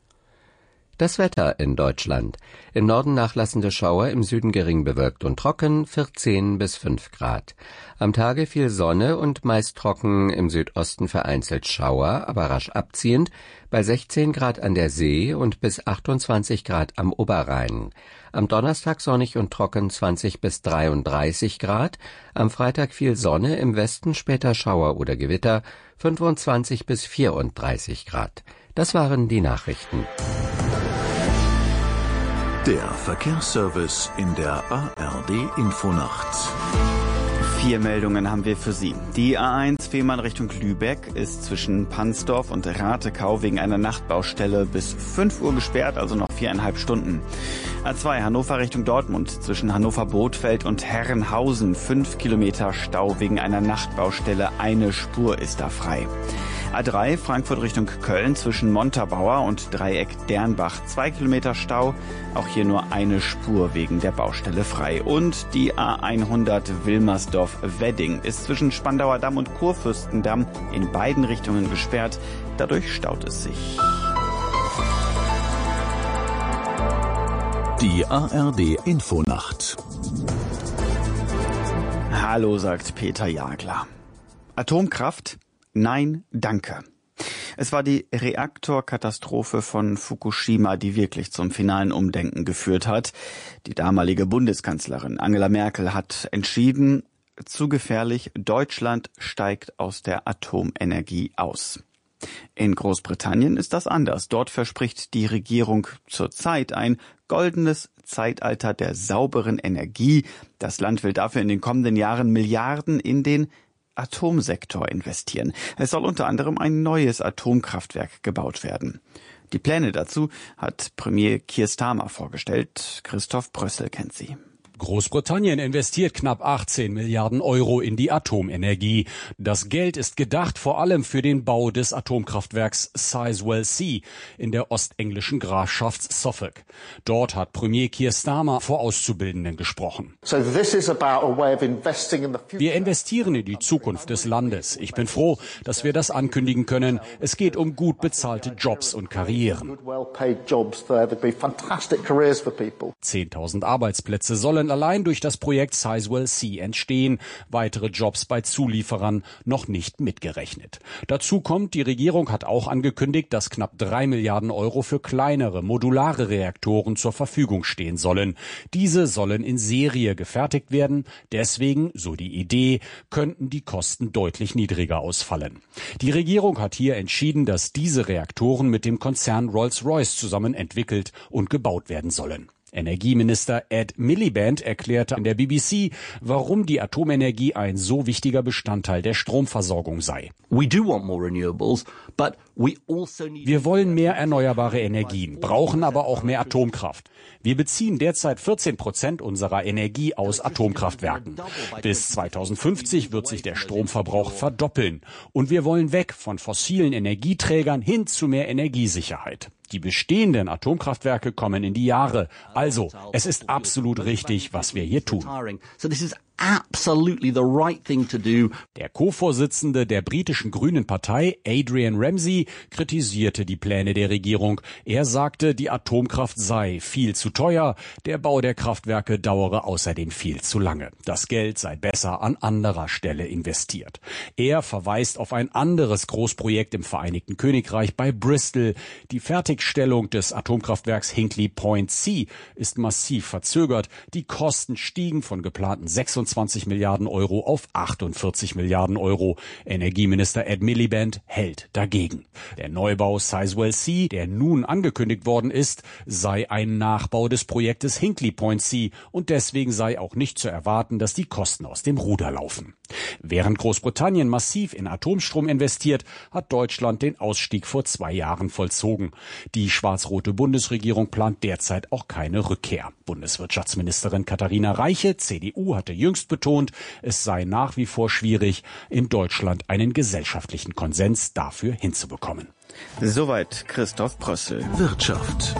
Das Wetter in Deutschland. Im Norden nachlassende Schauer, im Süden gering bewölkt und trocken, 14 bis 5 Grad. Am Tage viel Sonne und meist trocken, im Südosten vereinzelt Schauer, aber rasch abziehend, bei 16 Grad an der See und bis 28 Grad am Oberrhein. Am Donnerstag sonnig und trocken 20 bis 33 Grad, am Freitag viel Sonne, im Westen später Schauer oder Gewitter, 25 bis 34 Grad. Das waren die Nachrichten. Der Verkehrsservice in der ARD Infonacht. 4 Meldungen haben wir für Sie. Die A1 Fehmarn Richtung Lübeck ist zwischen Pansdorf und Ratekau wegen einer Nachtbaustelle bis 5 Uhr gesperrt, also noch 4,5 Stunden. A2 Hannover Richtung Dortmund zwischen Hannover-Bothfeld und Herrenhausen 5 Kilometer Stau wegen einer Nachtbaustelle. Eine Spur ist da frei. A3 Frankfurt Richtung Köln zwischen Montabaur und Dreieck Dernbach 2 Kilometer Stau. Auch hier nur eine Spur wegen der Baustelle frei. Und die A100 Wilmersdorf-Wedding ist zwischen Spandauer Damm und Kurfürstendamm in beiden Richtungen gesperrt. Dadurch staut es sich. Die ARD Infonacht. Hallo, sagt Peter Jagler. Atomkraft? Nein, danke. Es war die Reaktorkatastrophe von Fukushima, die wirklich zum finalen Umdenken geführt hat. Die damalige Bundeskanzlerin Angela Merkel hat entschieden, zu gefährlich, Deutschland steigt aus der Atomenergie aus. In Großbritannien ist das anders. Dort verspricht die Regierung zurzeit ein goldenes Zeitalter der sauberen Energie. Das Land will dafür in den kommenden Jahren Milliarden in den Atomsektor investieren. Es soll unter anderem ein neues Atomkraftwerk gebaut werden. Die Pläne dazu hat Premier Keir Starmer vorgestellt. Christoph Brössel kennt sie. Großbritannien investiert knapp 18 Milliarden Euro in die Atomenergie. Das Geld ist gedacht vor allem für den Bau des Atomkraftwerks Sizewell C in der ostenglischen Grafschaft Suffolk. Dort hat Premier Keir Starmer vor Auszubildenden gesprochen. Wir investieren in die Zukunft des Landes. Ich bin froh, dass wir das ankündigen können. Es geht um gut bezahlte Jobs und Karrieren. 10.000 Arbeitsplätze sollen allein durch das Projekt Sizewell C entstehen, weitere Jobs bei Zulieferern noch nicht mitgerechnet. Dazu kommt, die Regierung hat auch angekündigt, dass knapp 3 Milliarden Euro für kleinere, modulare Reaktoren zur Verfügung stehen sollen. Diese sollen in Serie gefertigt werden. Deswegen, so die Idee, könnten die Kosten deutlich niedriger ausfallen. Die Regierung hat hier entschieden, dass diese Reaktoren mit dem Konzern Rolls-Royce zusammen entwickelt und gebaut werden sollen. Energieminister Ed Miliband erklärte an der BBC, warum die Atomenergie ein so wichtiger Bestandteil der Stromversorgung sei. Wir wollen mehr erneuerbare Energien, brauchen aber auch mehr Atomkraft. Wir beziehen derzeit 14% unserer Energie aus Atomkraftwerken. Bis 2050 wird sich der Stromverbrauch verdoppeln. Und wir wollen weg von fossilen Energieträgern hin zu mehr Energiesicherheit. Die bestehenden Atomkraftwerke kommen in die Jahre. Also, es ist absolut richtig, was wir hier tun. Der Co-Vorsitzende der britischen Grünen Partei, Adrian Ramsay, kritisierte die Pläne der Regierung. Er sagte, die Atomkraft sei viel zu teuer, der Bau der Kraftwerke dauere außerdem viel zu lange. Das Geld sei besser an anderer Stelle investiert. Er verweist auf ein anderes Großprojekt im Vereinigten Königreich bei Bristol. Die Fertigstellung des Atomkraftwerks Hinkley Point C ist massiv verzögert. Die Kosten stiegen von geplanten 26 Milliarden Euro auf 48 Milliarden Euro. Energieminister Ed Miliband hält dagegen. Der Neubau Sizewell C, der nun angekündigt worden ist, sei ein Nachbau des Projektes Hinkley Point C und deswegen sei auch nicht zu erwarten, dass die Kosten aus dem Ruder laufen. Während Großbritannien massiv in Atomstrom investiert, hat Deutschland den Ausstieg vor 2 Jahren vollzogen. Die schwarz-rote Bundesregierung plant derzeit auch keine Rückkehr. Bundeswirtschaftsministerin Katharina Reiche, CDU, hatte jüngst betont, es sei nach wie vor schwierig, in Deutschland einen gesellschaftlichen Konsens dafür hinzubekommen. Soweit Christoph Brössel. Wirtschaft.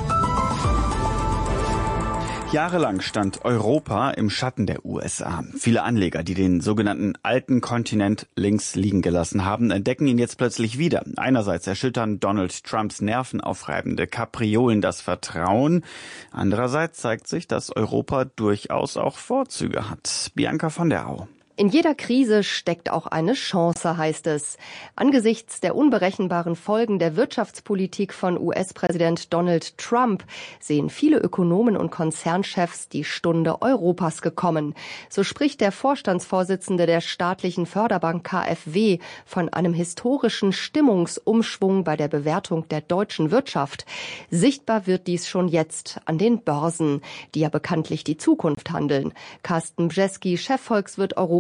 Jahrelang stand Europa im Schatten der USA. Viele Anleger, die den sogenannten alten Kontinent links liegen gelassen haben, entdecken ihn jetzt plötzlich wieder. Einerseits erschüttern Donald Trumps nervenaufreibende Kapriolen das Vertrauen. Andererseits zeigt sich, dass Europa durchaus auch Vorzüge hat. Bianca von der Au. In jeder Krise steckt auch eine Chance, heißt es. Angesichts der unberechenbaren Folgen der Wirtschaftspolitik von US-Präsident Donald Trump sehen viele Ökonomen und Konzernchefs die Stunde Europas gekommen. So spricht der Vorstandsvorsitzende der staatlichen Förderbank KfW von einem historischen Stimmungsumschwung bei der Bewertung der deutschen Wirtschaft. Sichtbar wird dies schon jetzt an den Börsen, die ja bekanntlich die Zukunft handeln. Carsten Bjeski, Chefvolkswirt Europa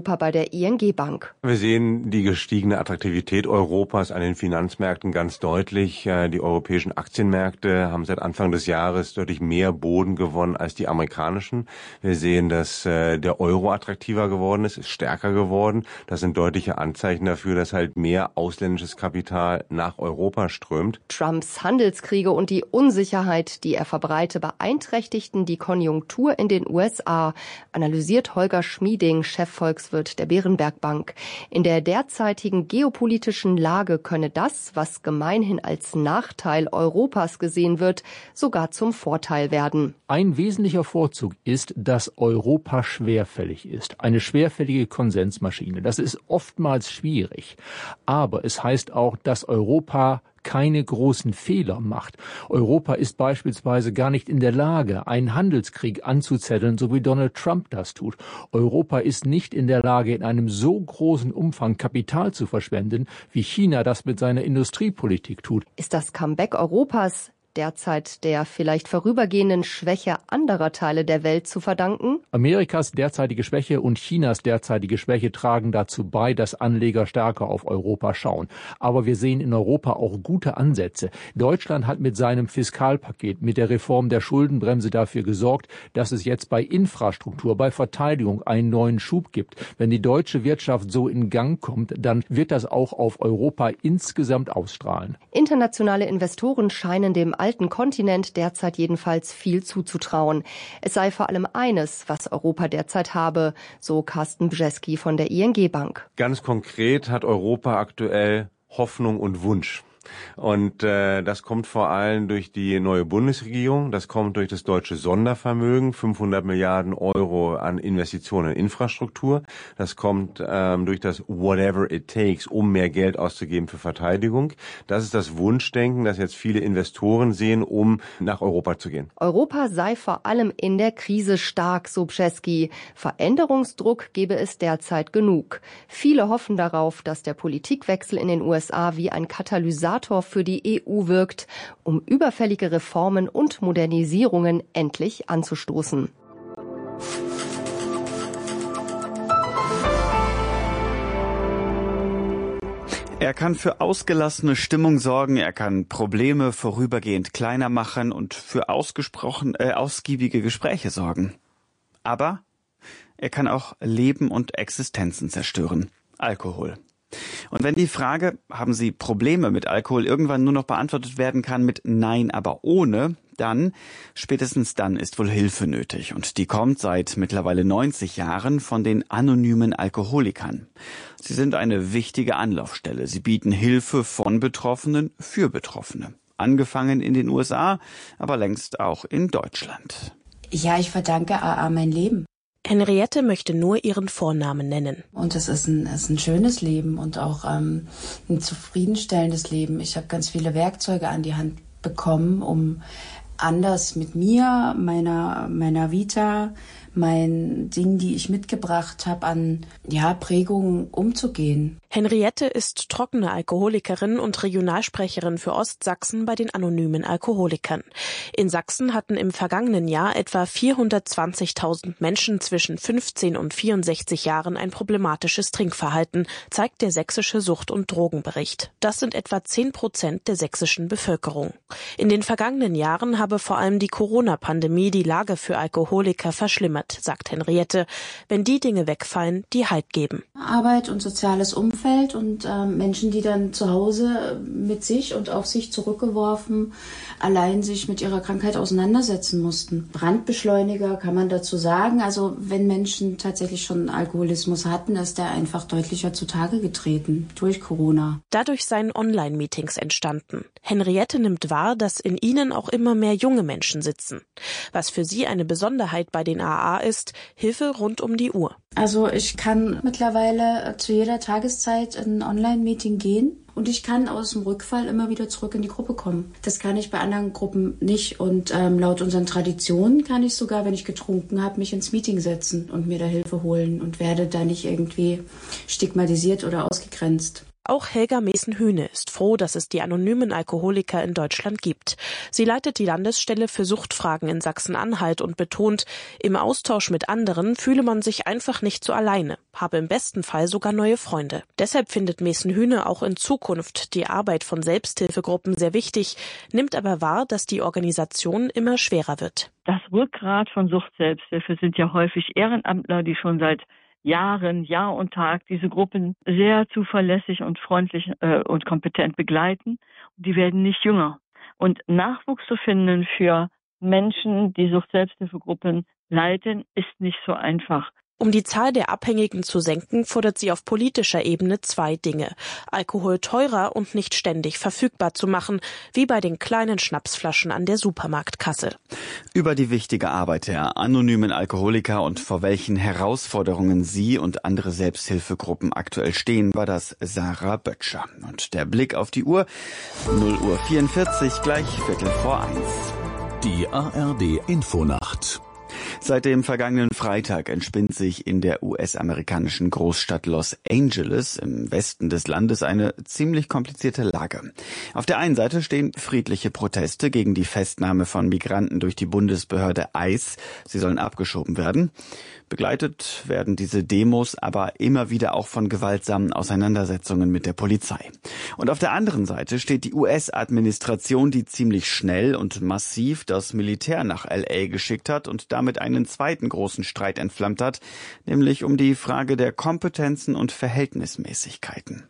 Europa bei der ING Bank. Wir sehen die gestiegene Attraktivität Europas an den Finanzmärkten ganz deutlich. Die europäischen Aktienmärkte haben seit Anfang des Jahres deutlich mehr Boden gewonnen als die amerikanischen. Wir sehen, dass der Euro attraktiver geworden ist stärker geworden. Das sind deutliche Anzeichen dafür, dass halt mehr ausländisches Kapital nach Europa strömt. Trumps Handelskriege und die Unsicherheit, die er verbreite, beeinträchtigten die Konjunktur in den USA, analysiert Holger Schmieding, Chefvolkswirt der Berenberg Bank. In der derzeitigen geopolitischen Lage könne das, was gemeinhin als Nachteil Europas gesehen wird, sogar zum Vorteil werden. Ein wesentlicher Vorzug ist, dass Europa schwerfällig ist. Eine schwerfällige Konsensmaschine. Das ist oftmals schwierig. Aber es heißt auch, dass Europa keine großen Fehler macht. Europa ist beispielsweise gar nicht in der Lage, einen Handelskrieg anzuzetteln, so wie Donald Trump das tut. Europa ist nicht in der Lage, in einem so großen Umfang Kapital zu verschwenden, wie China das mit seiner Industriepolitik tut. Ist das Comeback Europas derzeit der vielleicht vorübergehenden Schwäche anderer Teile der Welt zu verdanken? Amerikas derzeitige Schwäche und Chinas derzeitige Schwäche tragen dazu bei, dass Anleger stärker auf Europa schauen. Aber wir sehen in Europa auch gute Ansätze. Deutschland hat mit seinem Fiskalpaket, mit der Reform der Schuldenbremse dafür gesorgt, dass es jetzt bei Infrastruktur, bei Verteidigung einen neuen Schub gibt. Wenn die deutsche Wirtschaft so in Gang kommt, dann wird das auch auf Europa insgesamt ausstrahlen. Internationale Investoren scheinen dem alten Kontinent derzeit jedenfalls viel zuzutrauen. Es sei vor allem eines, was Europa derzeit habe, so Carsten Brzeski von der ING Bank. Ganz konkret hat Europa aktuell Hoffnung und Wunsch. Und das kommt vor allem durch die neue Bundesregierung, das kommt durch das deutsche Sondervermögen, 500 Milliarden Euro an Investitionen in Infrastruktur, das kommt durch das Whatever it takes, um mehr Geld auszugeben für Verteidigung. Das ist das Wunschdenken, das jetzt viele Investoren sehen, um nach Europa zu gehen. Europa sei vor allem in der Krise stark, so Brzeski. Veränderungsdruck gebe es derzeit genug. Viele hoffen darauf, dass der Politikwechsel in den USA wie ein Katalysator für die EU wirkt, um überfällige Reformen und Modernisierungen endlich anzustoßen. Er kann für ausgelassene Stimmung sorgen, er kann Probleme vorübergehend kleiner machen und für ausgiebige Gespräche sorgen. Aber er kann auch Leben und Existenzen zerstören. Alkohol. Und wenn die Frage, haben Sie Probleme mit Alkohol, irgendwann nur noch beantwortet werden kann mit Nein, aber ohne, dann, spätestens dann ist wohl Hilfe nötig. Und die kommt seit mittlerweile 90 Jahren von den anonymen Alkoholikern. Sie sind eine wichtige Anlaufstelle. Sie bieten Hilfe von Betroffenen für Betroffene. Angefangen in den USA, aber längst auch in Deutschland. Ja, ich verdanke AA mein Leben. Henriette möchte nur ihren Vornamen nennen. Und es ist ein schönes Leben und auch ein zufriedenstellendes Leben. Ich habe ganz viele Werkzeuge an die Hand bekommen, um anders mit mir, meiner Vita, mein Ding, die ich mitgebracht habe, an Prägungen umzugehen. Henriette ist trockene Alkoholikerin und Regionalsprecherin für Ostsachsen bei den anonymen Alkoholikern. In Sachsen hatten im vergangenen Jahr etwa 420.000 Menschen zwischen 15 und 64 Jahren ein problematisches Trinkverhalten, zeigt der sächsische Sucht- und Drogenbericht. Das sind etwa 10% der sächsischen Bevölkerung. In den vergangenen Jahren habe vor allem die Corona-Pandemie die Lage für Alkoholiker verschlimmert, sagt Henriette. Wenn die Dinge wegfallen, die Halt geben. Arbeit und soziales Umfeld und Menschen, die dann zu Hause mit sich und auf sich zurückgeworfen allein sich mit ihrer Krankheit auseinandersetzen mussten. Brandbeschleuniger kann man dazu sagen. Also wenn Menschen tatsächlich schon Alkoholismus hatten, ist der einfach deutlicher zutage getreten durch Corona. Dadurch seien Online-Meetings entstanden. Henriette nimmt wahr, dass in ihnen auch immer mehr junge Menschen sitzen. Was für sie eine Besonderheit bei den AA ist, Hilfe rund um die Uhr. Also ich kann mittlerweile zu jeder Tageszeit in ein Online-Meeting gehen und ich kann aus dem Rückfall immer wieder zurück in die Gruppe kommen. Das kann ich bei anderen Gruppen nicht und laut unseren Traditionen kann ich sogar, wenn ich getrunken habe, mich ins Meeting setzen und mir da Hilfe holen und werde da nicht irgendwie stigmatisiert oder ausgegrenzt. Auch Helga Meesen-Hühne ist froh, dass es die anonymen Alkoholiker in Deutschland gibt. Sie leitet die Landesstelle für Suchtfragen in Sachsen-Anhalt und betont, im Austausch mit anderen fühle man sich einfach nicht so alleine, habe im besten Fall sogar neue Freunde. Deshalb findet Meesen-Hühne auch in Zukunft die Arbeit von Selbsthilfegruppen sehr wichtig, nimmt aber wahr, dass die Organisation immer schwerer wird. Das Rückgrat von Suchtselbsthilfe sind ja häufig Ehrenamtler, die schon seit Jahren, Jahr und Tag diese Gruppen sehr zuverlässig und freundlich und kompetent begleiten. Die werden nicht jünger. Und Nachwuchs zu finden für Menschen, die Sucht-Selbsthilfegruppen leiten, ist nicht so einfach. Um die Zahl der Abhängigen zu senken, fordert sie auf politischer Ebene 2 Dinge. Alkohol teurer und nicht ständig verfügbar zu machen, wie bei den kleinen Schnapsflaschen an der Supermarktkasse. Über die wichtige Arbeit der anonymen Alkoholiker und vor welchen Herausforderungen sie und andere Selbsthilfegruppen aktuell stehen, war das Sarah Böttcher. Und der Blick auf die Uhr, 0:44 Uhr, gleich 1:15. Die ARD Infonacht. Seit dem vergangenen Freitag entspinnt sich in der US-amerikanischen Großstadt Los Angeles im Westen des Landes eine ziemlich komplizierte Lage. Auf der einen Seite stehen friedliche Proteste gegen die Festnahme von Migranten durch die Bundesbehörde ICE. Sie sollen abgeschoben werden. Begleitet werden diese Demos aber immer wieder auch von gewaltsamen Auseinandersetzungen mit der Polizei. Und auf der anderen Seite steht die US-Administration, die ziemlich schnell und massiv das Militär nach LA geschickt hat und damit einen zweiten großen Streit entflammt hat, nämlich um die Frage der Kompetenzen und Verhältnismäßigkeiten.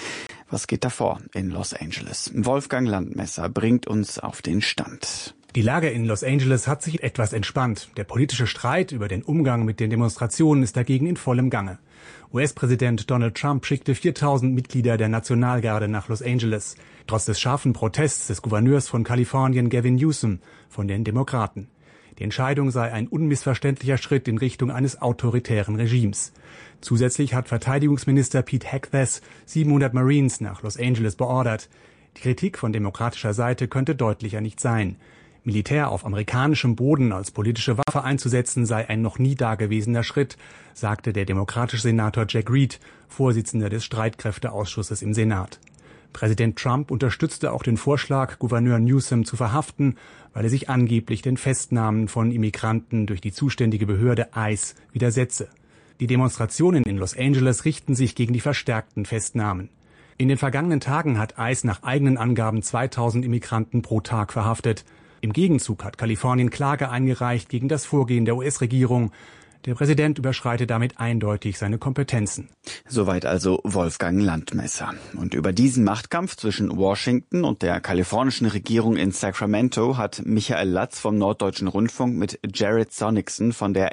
Was geht da vor in Los Angeles? Wolfgang Landmesser bringt uns auf den Stand. Die Lage in Los Angeles hat sich etwas entspannt. Der politische Streit über den Umgang mit den Demonstrationen ist dagegen in vollem Gange. US-Präsident Donald Trump schickte 4.000 Mitglieder der Nationalgarde nach Los Angeles, trotz des scharfen Protests des Gouverneurs von Kalifornien Gavin Newsom von den Demokraten. Die Entscheidung sei ein unmissverständlicher Schritt in Richtung eines autoritären Regimes. Zusätzlich hat Verteidigungsminister Pete Hegseth 700 Marines nach Los Angeles beordert. Die Kritik von demokratischer Seite könnte deutlicher nicht sein. Militär auf amerikanischem Boden als politische Waffe einzusetzen, sei ein noch nie dagewesener Schritt, sagte der demokratische Senator Jack Reed, Vorsitzender des Streitkräfteausschusses im Senat. Präsident Trump unterstützte auch den Vorschlag, Gouverneur Newsom zu verhaften, weil er sich angeblich den Festnahmen von Immigranten durch die zuständige Behörde ICE widersetze. Die Demonstrationen in Los Angeles richten sich gegen die verstärkten Festnahmen. In den vergangenen Tagen hat ICE nach eigenen Angaben 2.000 Immigranten pro Tag verhaftet. Im Gegenzug hat Kalifornien Klage eingereicht gegen das Vorgehen der US-Regierung. Der Präsident überschreitet damit eindeutig seine Kompetenzen. Soweit also Wolfgang Landmesser. Und über diesen Machtkampf zwischen Washington und der kalifornischen Regierung in Sacramento hat Michael Latz vom Norddeutschen Rundfunk mit Jared Sonicson von der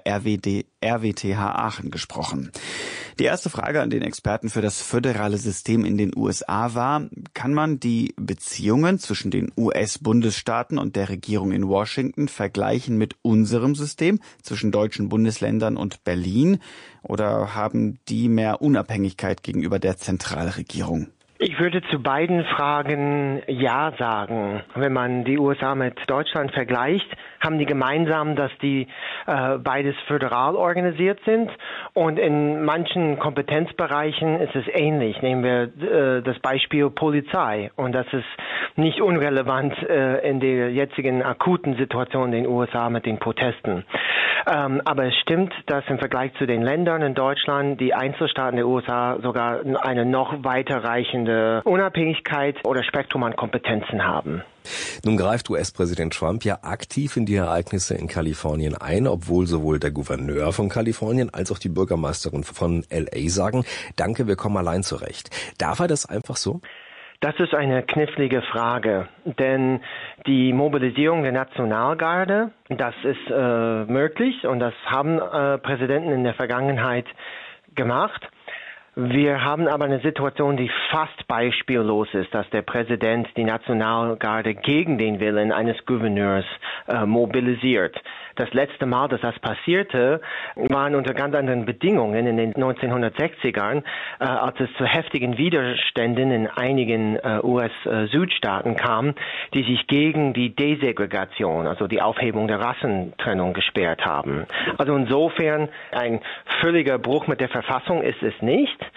RWTH Aachen gesprochen. Die erste Frage an den Experten für das föderale System in den USA war, kann man die Beziehungen zwischen den US-Bundesstaaten und der Regierung in Washington vergleichen mit unserem System zwischen deutschen Bundesländern und Berlin? Oder haben die mehr Unabhängigkeit gegenüber der Zentralregierung? Ich würde zu beiden Fragen Ja sagen. Wenn man die USA mit Deutschland vergleicht, haben die gemeinsam, dass die beides föderal organisiert sind und in manchen Kompetenzbereichen ist es ähnlich. Nehmen wir das Beispiel Polizei und das ist nicht unrelevant in der jetzigen akuten Situation in den USA mit den Protesten. Aber es stimmt, dass im Vergleich zu den Ländern in Deutschland die Einzelstaaten der USA sogar eine noch weiterreichende Unabhängigkeit oder Spektrum an Kompetenzen haben. Nun greift US-Präsident Trump ja aktiv in die Ereignisse in Kalifornien ein, obwohl sowohl der Gouverneur von Kalifornien als auch die Bürgermeisterin von LA sagen, danke, wir kommen allein zurecht. Darf er das einfach so? Das ist eine knifflige Frage, denn die Mobilisierung der Nationalgarde, das ist möglich und das haben Präsidenten in der Vergangenheit gemacht. Wir haben aber eine Situation, die fast beispiellos ist, dass der Präsident die Nationalgarde gegen den Willen eines Gouverneurs mobilisiert. Das letzte Mal, dass das passierte, waren unter ganz anderen Bedingungen in den 1960ern, als es zu heftigen Widerständen in einigen US-Südstaaten kam, die sich gegen die Desegregation, also die Aufhebung der Rassentrennung, gesperrt haben. Also insofern ein völliger Bruch mit der Verfassung ist es nicht.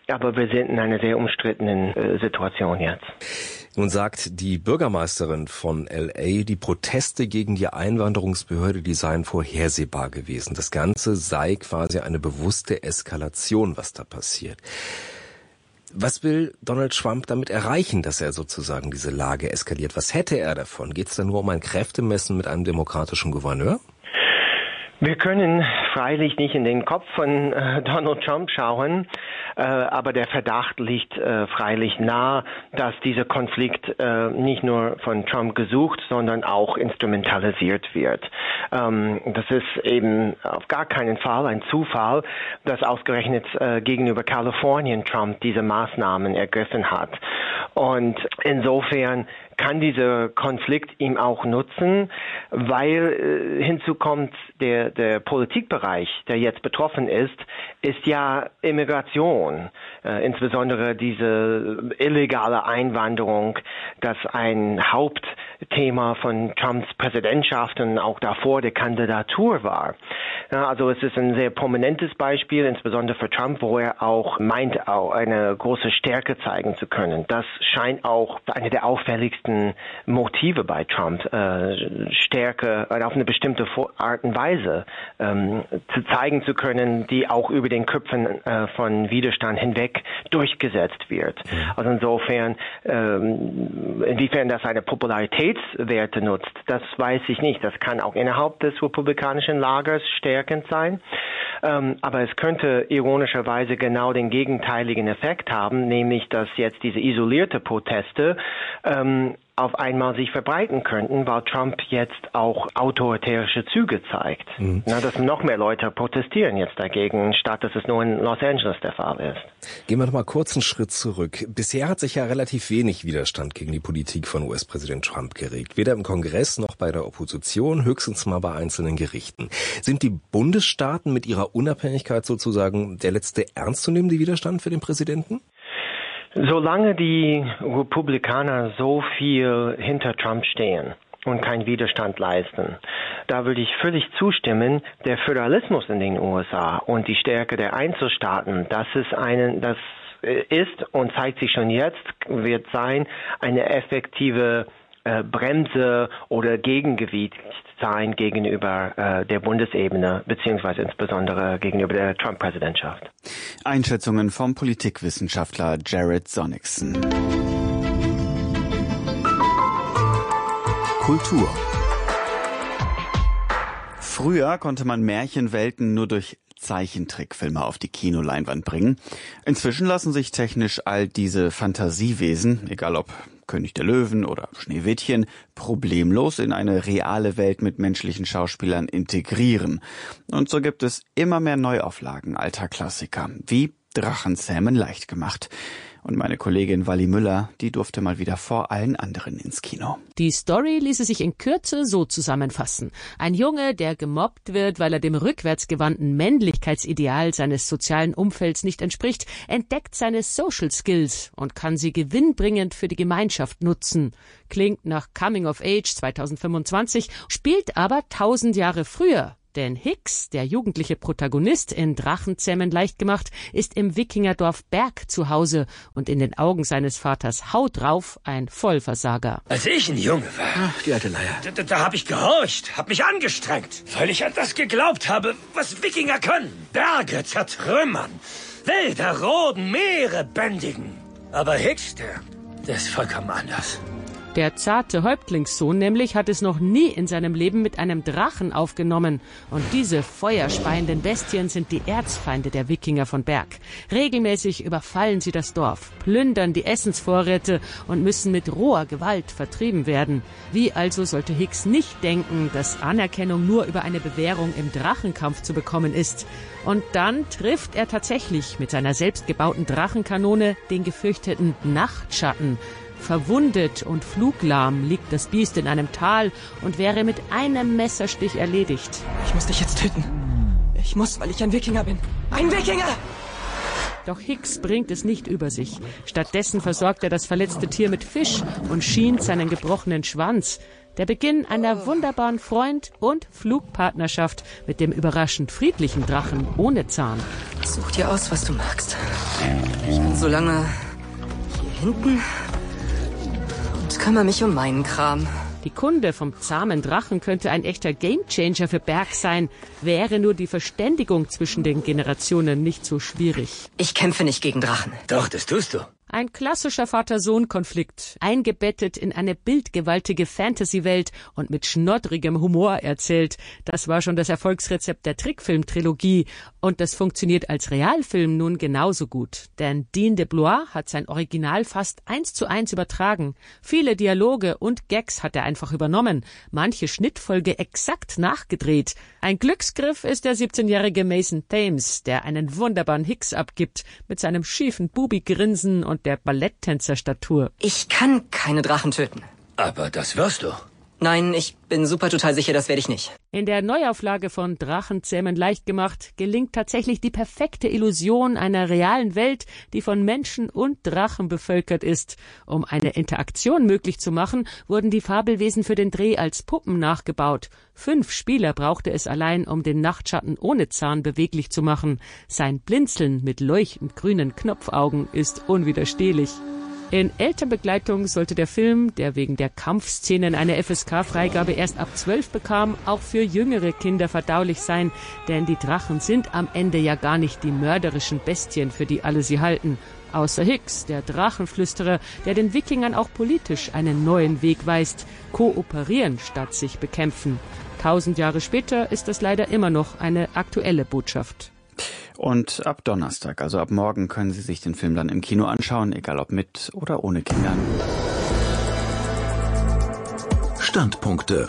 aber wir sind in einer sehr umstrittenen Situation jetzt. Nun sagt die Bürgermeisterin von LA, die Proteste gegen die Einwanderungsbehörde, die seien vorhersehbar gewesen. Das Ganze sei quasi eine bewusste Eskalation, was da passiert. Was will Donald Trump damit erreichen, dass er sozusagen diese Lage eskaliert? Was hätte er davon? Geht es da nur um ein Kräftemessen mit einem demokratischen Gouverneur? Wir können freilich nicht in den Kopf von Donald Trump schauen, aber der Verdacht liegt freilich nahe, dass dieser Konflikt nicht nur von Trump gesucht, sondern auch instrumentalisiert wird. Das ist eben auf gar keinen Fall ein Zufall, dass ausgerechnet gegenüber Kalifornien Trump diese Maßnahmen ergriffen hat. Und insofern kann dieser Konflikt ihm auch nutzen, weil hinzu kommt, der Politikbereich, der jetzt betroffen ist ja Immigration, insbesondere diese illegale Einwanderung, das ein Hauptthema von Trumps Präsidentschaft und auch davor der Kandidatur war. Ja, also es ist ein sehr prominentes Beispiel, insbesondere für Trump, wo er auch meint, auch eine große Stärke zeigen zu können. Das scheint auch eine der auffälligsten Motive bei Trump, Stärke auf eine bestimmte Art und Weise zu zeigen zu können, die auch über den Köpfen von Widerstand hinweg durchgesetzt wird. Also insofern, inwiefern das eine Popularitätswerte nutzt, das weiß ich nicht. Das kann auch innerhalb des republikanischen Lagers stärkend sein. Aber es könnte ironischerweise genau den gegenteiligen Effekt haben, nämlich dass jetzt diese isolierte Proteste auf einmal sich verbreiten könnten, weil Trump jetzt auch autoritärische Züge zeigt. Na, dass noch mehr Leute protestieren jetzt dagegen, statt dass es nur in Los Angeles der Fall ist. Gehen wir noch mal kurz einen Schritt zurück. Bisher hat sich ja relativ wenig Widerstand gegen die Politik von US-Präsident Trump geregt. Weder im Kongress noch bei der Opposition, höchstens mal bei einzelnen Gerichten. Sind die Bundesstaaten mit ihrer Unabhängigkeit sozusagen der letzte ernstzunehmende Widerstand für den Präsidenten? Solange die Republikaner so viel hinter Trump stehen und keinen Widerstand leisten, da würde ich völlig zustimmen, der Föderalismus in den USA und die Stärke der Einzelstaaten, das ist und zeigt sich schon jetzt, wird sein, eine effektive Bremse oder Gegengewicht sein gegenüber der Bundesebene, beziehungsweise insbesondere gegenüber der Trump-Präsidentschaft. Einschätzungen vom Politikwissenschaftler Jared Sonnigsen. Kultur. Früher konnte man Märchenwelten nur durch Zeichentrickfilme auf die Kinoleinwand bringen. Inzwischen lassen sich technisch all diese Fantasiewesen, egal ob König der Löwen oder Schneewittchen, problemlos in eine reale Welt mit menschlichen Schauspielern integrieren. Und so gibt es immer mehr Neuauflagen alter Klassiker, wie Drachenzähmen leicht gemacht. Und meine Kollegin Wally Müller, die durfte mal wieder vor allen anderen ins Kino. Die Story ließe sich in Kürze so zusammenfassen. Ein Junge, der gemobbt wird, weil er dem rückwärtsgewandten Männlichkeitsideal seines sozialen Umfelds nicht entspricht, entdeckt seine Social Skills und kann sie gewinnbringend für die Gemeinschaft nutzen. Klingt nach Coming of Age 2025, spielt aber 1000 Jahre früher. Denn Hicks, der jugendliche Protagonist in Drachenzähmen leicht gemacht, ist im Wikingerdorf Berg zu Hause und in den Augen seines Vaters Haut drauf ein Vollversager. Als ich ein Junge war, die alte Leier. Da habe ich gehorcht, habe mich angestrengt, weil ich an das geglaubt habe, was Wikinger können. Berge zertrümmern, Wälder roden, Meere bändigen. Aber Hicks, der ist vollkommen anders. Der zarte Häuptlingssohn nämlich hat es noch nie in seinem Leben mit einem Drachen aufgenommen. Und diese feuerspeienden Bestien sind die Erzfeinde der Wikinger von Berg. Regelmäßig überfallen sie das Dorf, plündern die Essensvorräte und müssen mit roher Gewalt vertrieben werden. Wie also sollte Hicks nicht denken, dass Anerkennung nur über eine Bewährung im Drachenkampf zu bekommen ist? Und dann trifft er tatsächlich mit seiner selbstgebauten Drachenkanone den gefürchteten Nachtschatten. Verwundet und fluglahm liegt das Biest in einem Tal und wäre mit einem Messerstich erledigt. Ich muss dich jetzt töten. Ich muss, weil ich ein Wikinger bin. Ein Wikinger! Doch Hicks bringt es nicht über sich. Stattdessen versorgt er das verletzte Tier mit Fisch und schient seinen gebrochenen Schwanz. Der Beginn einer wunderbaren Freund- und Flugpartnerschaft mit dem überraschend friedlichen Drachen ohne Zahn. Such dir aus, was du magst. Ich bin so lange hier hinten und kümmere mich um meinen Kram. Die Kunde vom zahmen Drachen könnte ein echter Gamechanger für Berg sein, wäre nur die Verständigung zwischen den Generationen nicht so schwierig. Ich kämpfe nicht gegen Drachen. Doch, das tust du. Ein klassischer Vater-Sohn-Konflikt, eingebettet in eine bildgewaltige Fantasy-Welt und mit schnoddrigem Humor erzählt. Das war schon das Erfolgsrezept der Trickfilm-Trilogie. Und das funktioniert als Realfilm nun genauso gut. Denn Dean DeBlois hat sein Original fast 1:1 übertragen. Viele Dialoge und Gags hat er einfach übernommen. Manche Schnittfolge exakt nachgedreht. Ein Glücksgriff ist der 17-jährige Mason Thames, der einen wunderbaren Hicks abgibt mit seinem schiefen Bubi-Grinsen und der Balletttänzerstatur. Ich kann keine Drachen töten. Aber das wirst du. Nein, ich bin total sicher, das werde ich nicht. In der Neuauflage von Drachenzähmen leicht gemacht gelingt tatsächlich die perfekte Illusion einer realen Welt, die von Menschen und Drachen bevölkert ist. Um eine Interaktion möglich zu machen, wurden die Fabelwesen für den Dreh als Puppen nachgebaut. 5 Spieler brauchte es allein, um den Nachtschatten ohne Zahn beweglich zu machen. Sein Blinzeln mit leuchtend grünen Knopfaugen ist unwiderstehlich. In Elternbegleitung sollte der Film, der wegen der Kampfszenen eine FSK-Freigabe erst ab 12 bekam, auch für jüngere Kinder verdaulich sein, denn die Drachen sind am Ende ja gar nicht die mörderischen Bestien, für die alle sie halten. Außer Hicks, der Drachenflüsterer, der den Wikingern auch politisch einen neuen Weg weist. Kooperieren statt sich bekämpfen. 1000 Jahre später ist das leider immer noch eine aktuelle Botschaft. Und ab Donnerstag, also ab morgen, können Sie sich den Film dann im Kino anschauen, egal ob mit oder ohne Kindern. Standpunkte.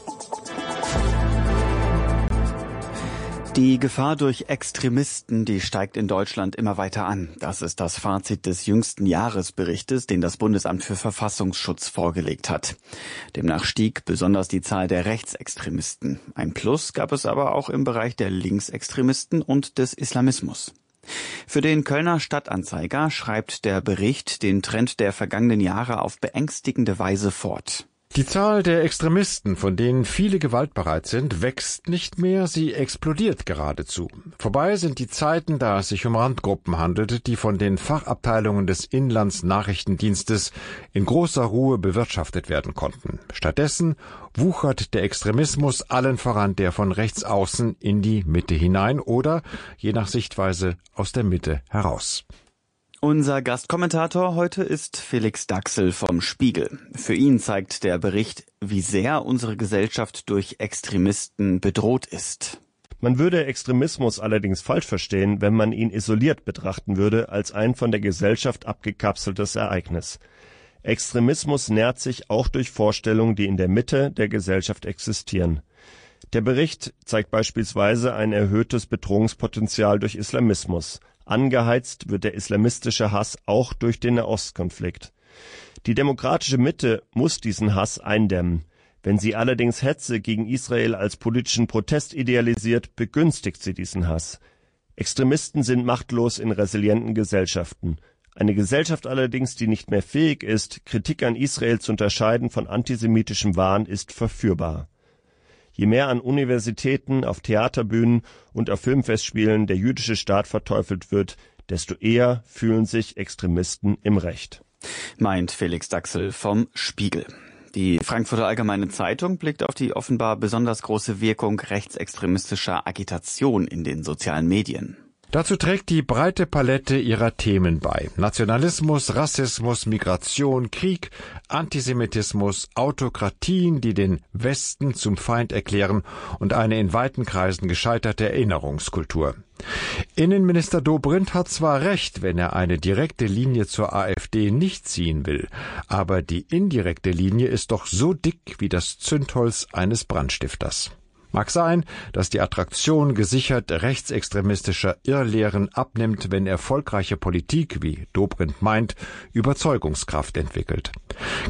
Die Gefahr durch Extremisten, die steigt in Deutschland immer weiter an. Das ist das Fazit des jüngsten Jahresberichtes, den das Bundesamt für Verfassungsschutz vorgelegt hat. Demnach stieg besonders die Zahl der Rechtsextremisten. Ein Plus gab es aber auch im Bereich der Linksextremisten und des Islamismus. Für den Kölner Stadtanzeiger schreibt der Bericht den Trend der vergangenen Jahre auf beängstigende Weise fort. Die Zahl der Extremisten, von denen viele gewaltbereit sind, wächst nicht mehr, sie explodiert geradezu. Vorbei sind die Zeiten, da es sich um Randgruppen handelte, die von den Fachabteilungen des Inlandsnachrichtendienstes in großer Ruhe bewirtschaftet werden konnten. Stattdessen wuchert der Extremismus, allen voran der von rechts außen, in die Mitte hinein oder, je nach Sichtweise, aus der Mitte heraus. Unser Gastkommentator heute ist Felix Daxel vom Spiegel. Für ihn zeigt der Bericht, wie sehr unsere Gesellschaft durch Extremisten bedroht ist. Man würde Extremismus allerdings falsch verstehen, wenn man ihn isoliert betrachten würde, als ein von der Gesellschaft abgekapseltes Ereignis. Extremismus nährt sich auch durch Vorstellungen, die in der Mitte der Gesellschaft existieren. Der Bericht zeigt beispielsweise ein erhöhtes Bedrohungspotenzial durch Islamismus. Angeheizt wird der islamistische Hass auch durch den Nahostkonflikt. Die demokratische Mitte muss diesen Hass eindämmen. Wenn sie allerdings Hetze gegen Israel als politischen Protest idealisiert, begünstigt sie diesen Hass. Extremisten sind machtlos in resilienten Gesellschaften. Eine Gesellschaft allerdings, die nicht mehr fähig ist, Kritik an Israel zu unterscheiden von antisemitischem Wahn, ist verführbar. Je mehr an Universitäten, auf Theaterbühnen und auf Filmfestspielen der jüdische Staat verteufelt wird, desto eher fühlen sich Extremisten im Recht. Meint Felix Daxel vom Spiegel. Die Frankfurter Allgemeine Zeitung blickt auf die offenbar besonders große Wirkung rechtsextremistischer Agitation in den sozialen Medien. Dazu trägt die breite Palette ihrer Themen bei. Nationalismus, Rassismus, Migration, Krieg, Antisemitismus, Autokratien, die den Westen zum Feind erklären und eine in weiten Kreisen gescheiterte Erinnerungskultur. Innenminister Dobrindt hat zwar recht, wenn er eine direkte Linie zur AfD nicht ziehen will, aber die indirekte Linie ist doch so dick wie das Zündholz eines Brandstifters. Mag sein, dass die Attraktion gesichert rechtsextremistischer Irrlehren abnimmt, wenn erfolgreiche Politik, wie Dobrindt meint, Überzeugungskraft entwickelt.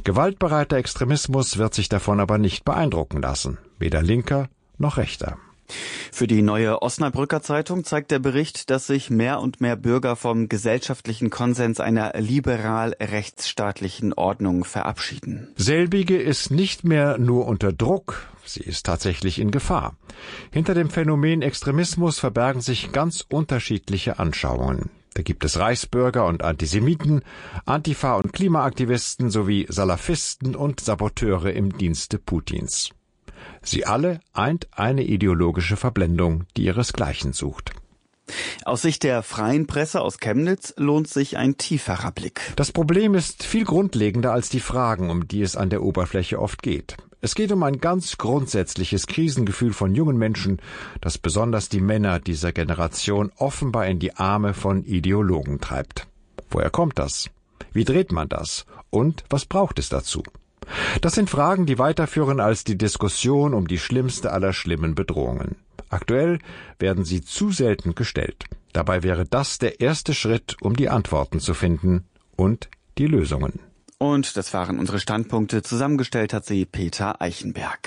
Gewaltbereiter Extremismus wird sich davon aber nicht beeindrucken lassen, weder linker noch rechter. Für die Neue Osnabrücker Zeitung zeigt der Bericht, dass sich mehr und mehr Bürger vom gesellschaftlichen Konsens einer liberal-rechtsstaatlichen Ordnung verabschieden. Selbige ist nicht mehr nur unter Druck, sie ist tatsächlich in Gefahr. Hinter dem Phänomen Extremismus verbergen sich ganz unterschiedliche Anschauungen. Da gibt es Reichsbürger und Antisemiten, Antifa- und Klimaaktivisten sowie Salafisten und Saboteure im Dienste Putins. Sie alle eint eine ideologische Verblendung, die ihresgleichen sucht. Aus Sicht der freien Presse aus Chemnitz lohnt sich ein tieferer Blick. Das Problem ist viel grundlegender als die Fragen, um die es an der Oberfläche oft geht. Es geht um ein ganz grundsätzliches Krisengefühl von jungen Menschen, das besonders die Männer dieser Generation offenbar in die Arme von Ideologen treibt. Woher kommt das? Wie dreht man das? Und was braucht es dazu? Das sind Fragen, die weiterführen als die Diskussion um die schlimmste aller schlimmen Bedrohungen. Aktuell werden sie zu selten gestellt. Dabei wäre das der erste Schritt, um die Antworten zu finden und die Lösungen. Und das waren unsere Standpunkte. Zusammengestellt hat sie Peter Eichenberg.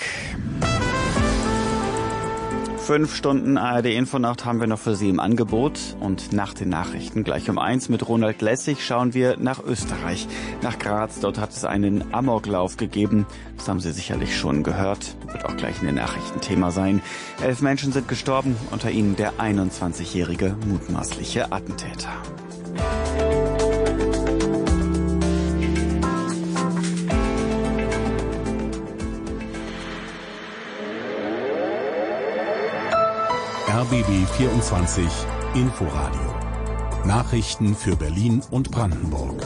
5 Stunden ARD-Infonacht haben wir noch für Sie im Angebot. Und nach den Nachrichten gleich um 1 mit Ronald Lessig schauen wir nach Österreich, nach Graz. Dort hat es einen Amoklauf gegeben. Das haben Sie sicherlich schon gehört. Wird auch gleich in den Nachrichten Thema sein. 11 Menschen sind gestorben, unter ihnen der 21-jährige mutmaßliche Attentäter. RBB 24 Inforadio. Nachrichten für Berlin und Brandenburg.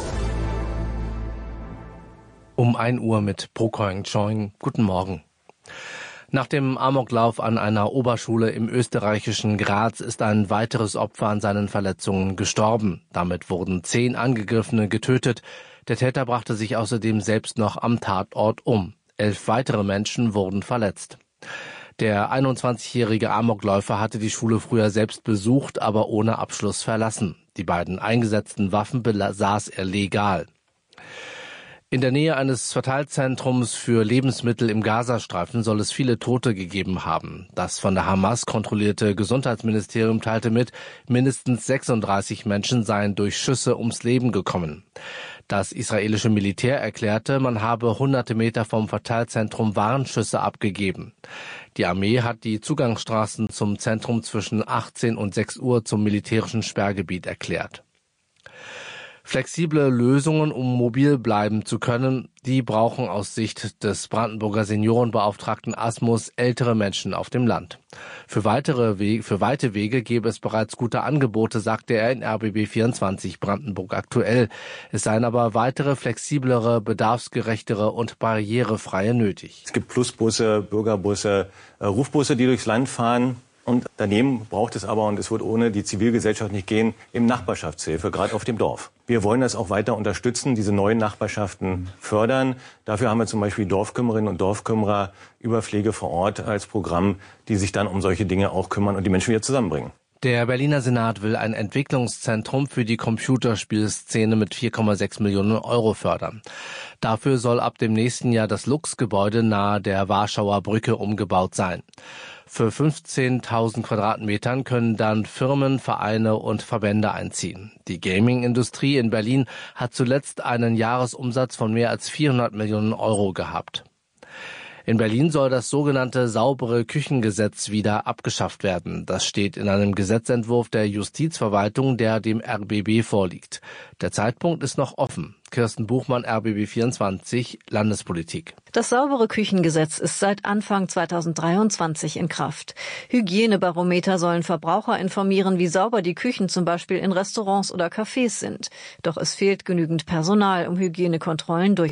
Um 1 Uhr mit Prokoing Choing. Guten Morgen. Nach dem Amoklauf an einer Oberschule im österreichischen Graz ist ein weiteres Opfer an seinen Verletzungen gestorben. Damit wurden 10 Angegriffene getötet. Der Täter brachte sich außerdem selbst noch am Tatort um. 11 weitere Menschen wurden verletzt. Der 21-jährige Amokläufer hatte die Schule früher selbst besucht, aber ohne Abschluss verlassen. Die beiden eingesetzten Waffen besaß er legal. In der Nähe eines Verteilzentrums für Lebensmittel im Gazastreifen soll es viele Tote gegeben haben. Das von der Hamas kontrollierte Gesundheitsministerium teilte mit, mindestens 36 Menschen seien durch Schüsse ums Leben gekommen. Das israelische Militär erklärte, man habe hunderte Meter vom Verteilzentrum Warnschüsse abgegeben. Die Armee hat die Zugangsstraßen zum Zentrum zwischen 18 und 6 Uhr zum militärischen Sperrgebiet erklärt. Flexible Lösungen, um mobil bleiben zu können, die brauchen aus Sicht des Brandenburger Seniorenbeauftragten Asmus ältere Menschen auf dem Land. Für weite Wege gäbe es bereits gute Angebote, sagte er in RBB 24 Brandenburg aktuell. Es seien aber weitere, flexiblere, bedarfsgerechtere und barrierefreie nötig. Es gibt Plusbusse, Bürgerbusse, Rufbusse, die durchs Land fahren. Und daneben braucht es aber, und es wird ohne die Zivilgesellschaft nicht gehen, eben Nachbarschaftshilfe, gerade auf dem Dorf. Wir wollen das auch weiter unterstützen, diese neuen Nachbarschaften fördern. Dafür haben wir zum Beispiel Dorfkümmerinnen und Dorfkümmerer über Pflege vor Ort als Programm, die sich dann um solche Dinge auch kümmern und die Menschen wieder zusammenbringen. Der Berliner Senat will ein Entwicklungszentrum für die Computerspielszene mit 4,6 Millionen Euro fördern. Dafür soll ab dem nächsten Jahr das Lux-Gebäude nahe der Warschauer Brücke umgebaut sein. Für 15.000 Quadratmetern können dann Firmen, Vereine und Verbände einziehen. Die Gaming-Industrie in Berlin hat zuletzt einen Jahresumsatz von mehr als 400 Millionen Euro gehabt. In Berlin soll das sogenannte saubere Küchengesetz wieder abgeschafft werden. Das steht in einem Gesetzentwurf der Justizverwaltung, der dem RBB vorliegt. Der Zeitpunkt ist noch offen. Kirsten Buchmann, RBB 24, Landespolitik. Das saubere Küchengesetz ist seit Anfang 2023 in Kraft. Hygienebarometer sollen Verbraucher informieren, wie sauber die Küchen zum Beispiel in Restaurants oder Cafés sind. Doch es fehlt genügend Personal, um Hygienekontrollen durchzuführen.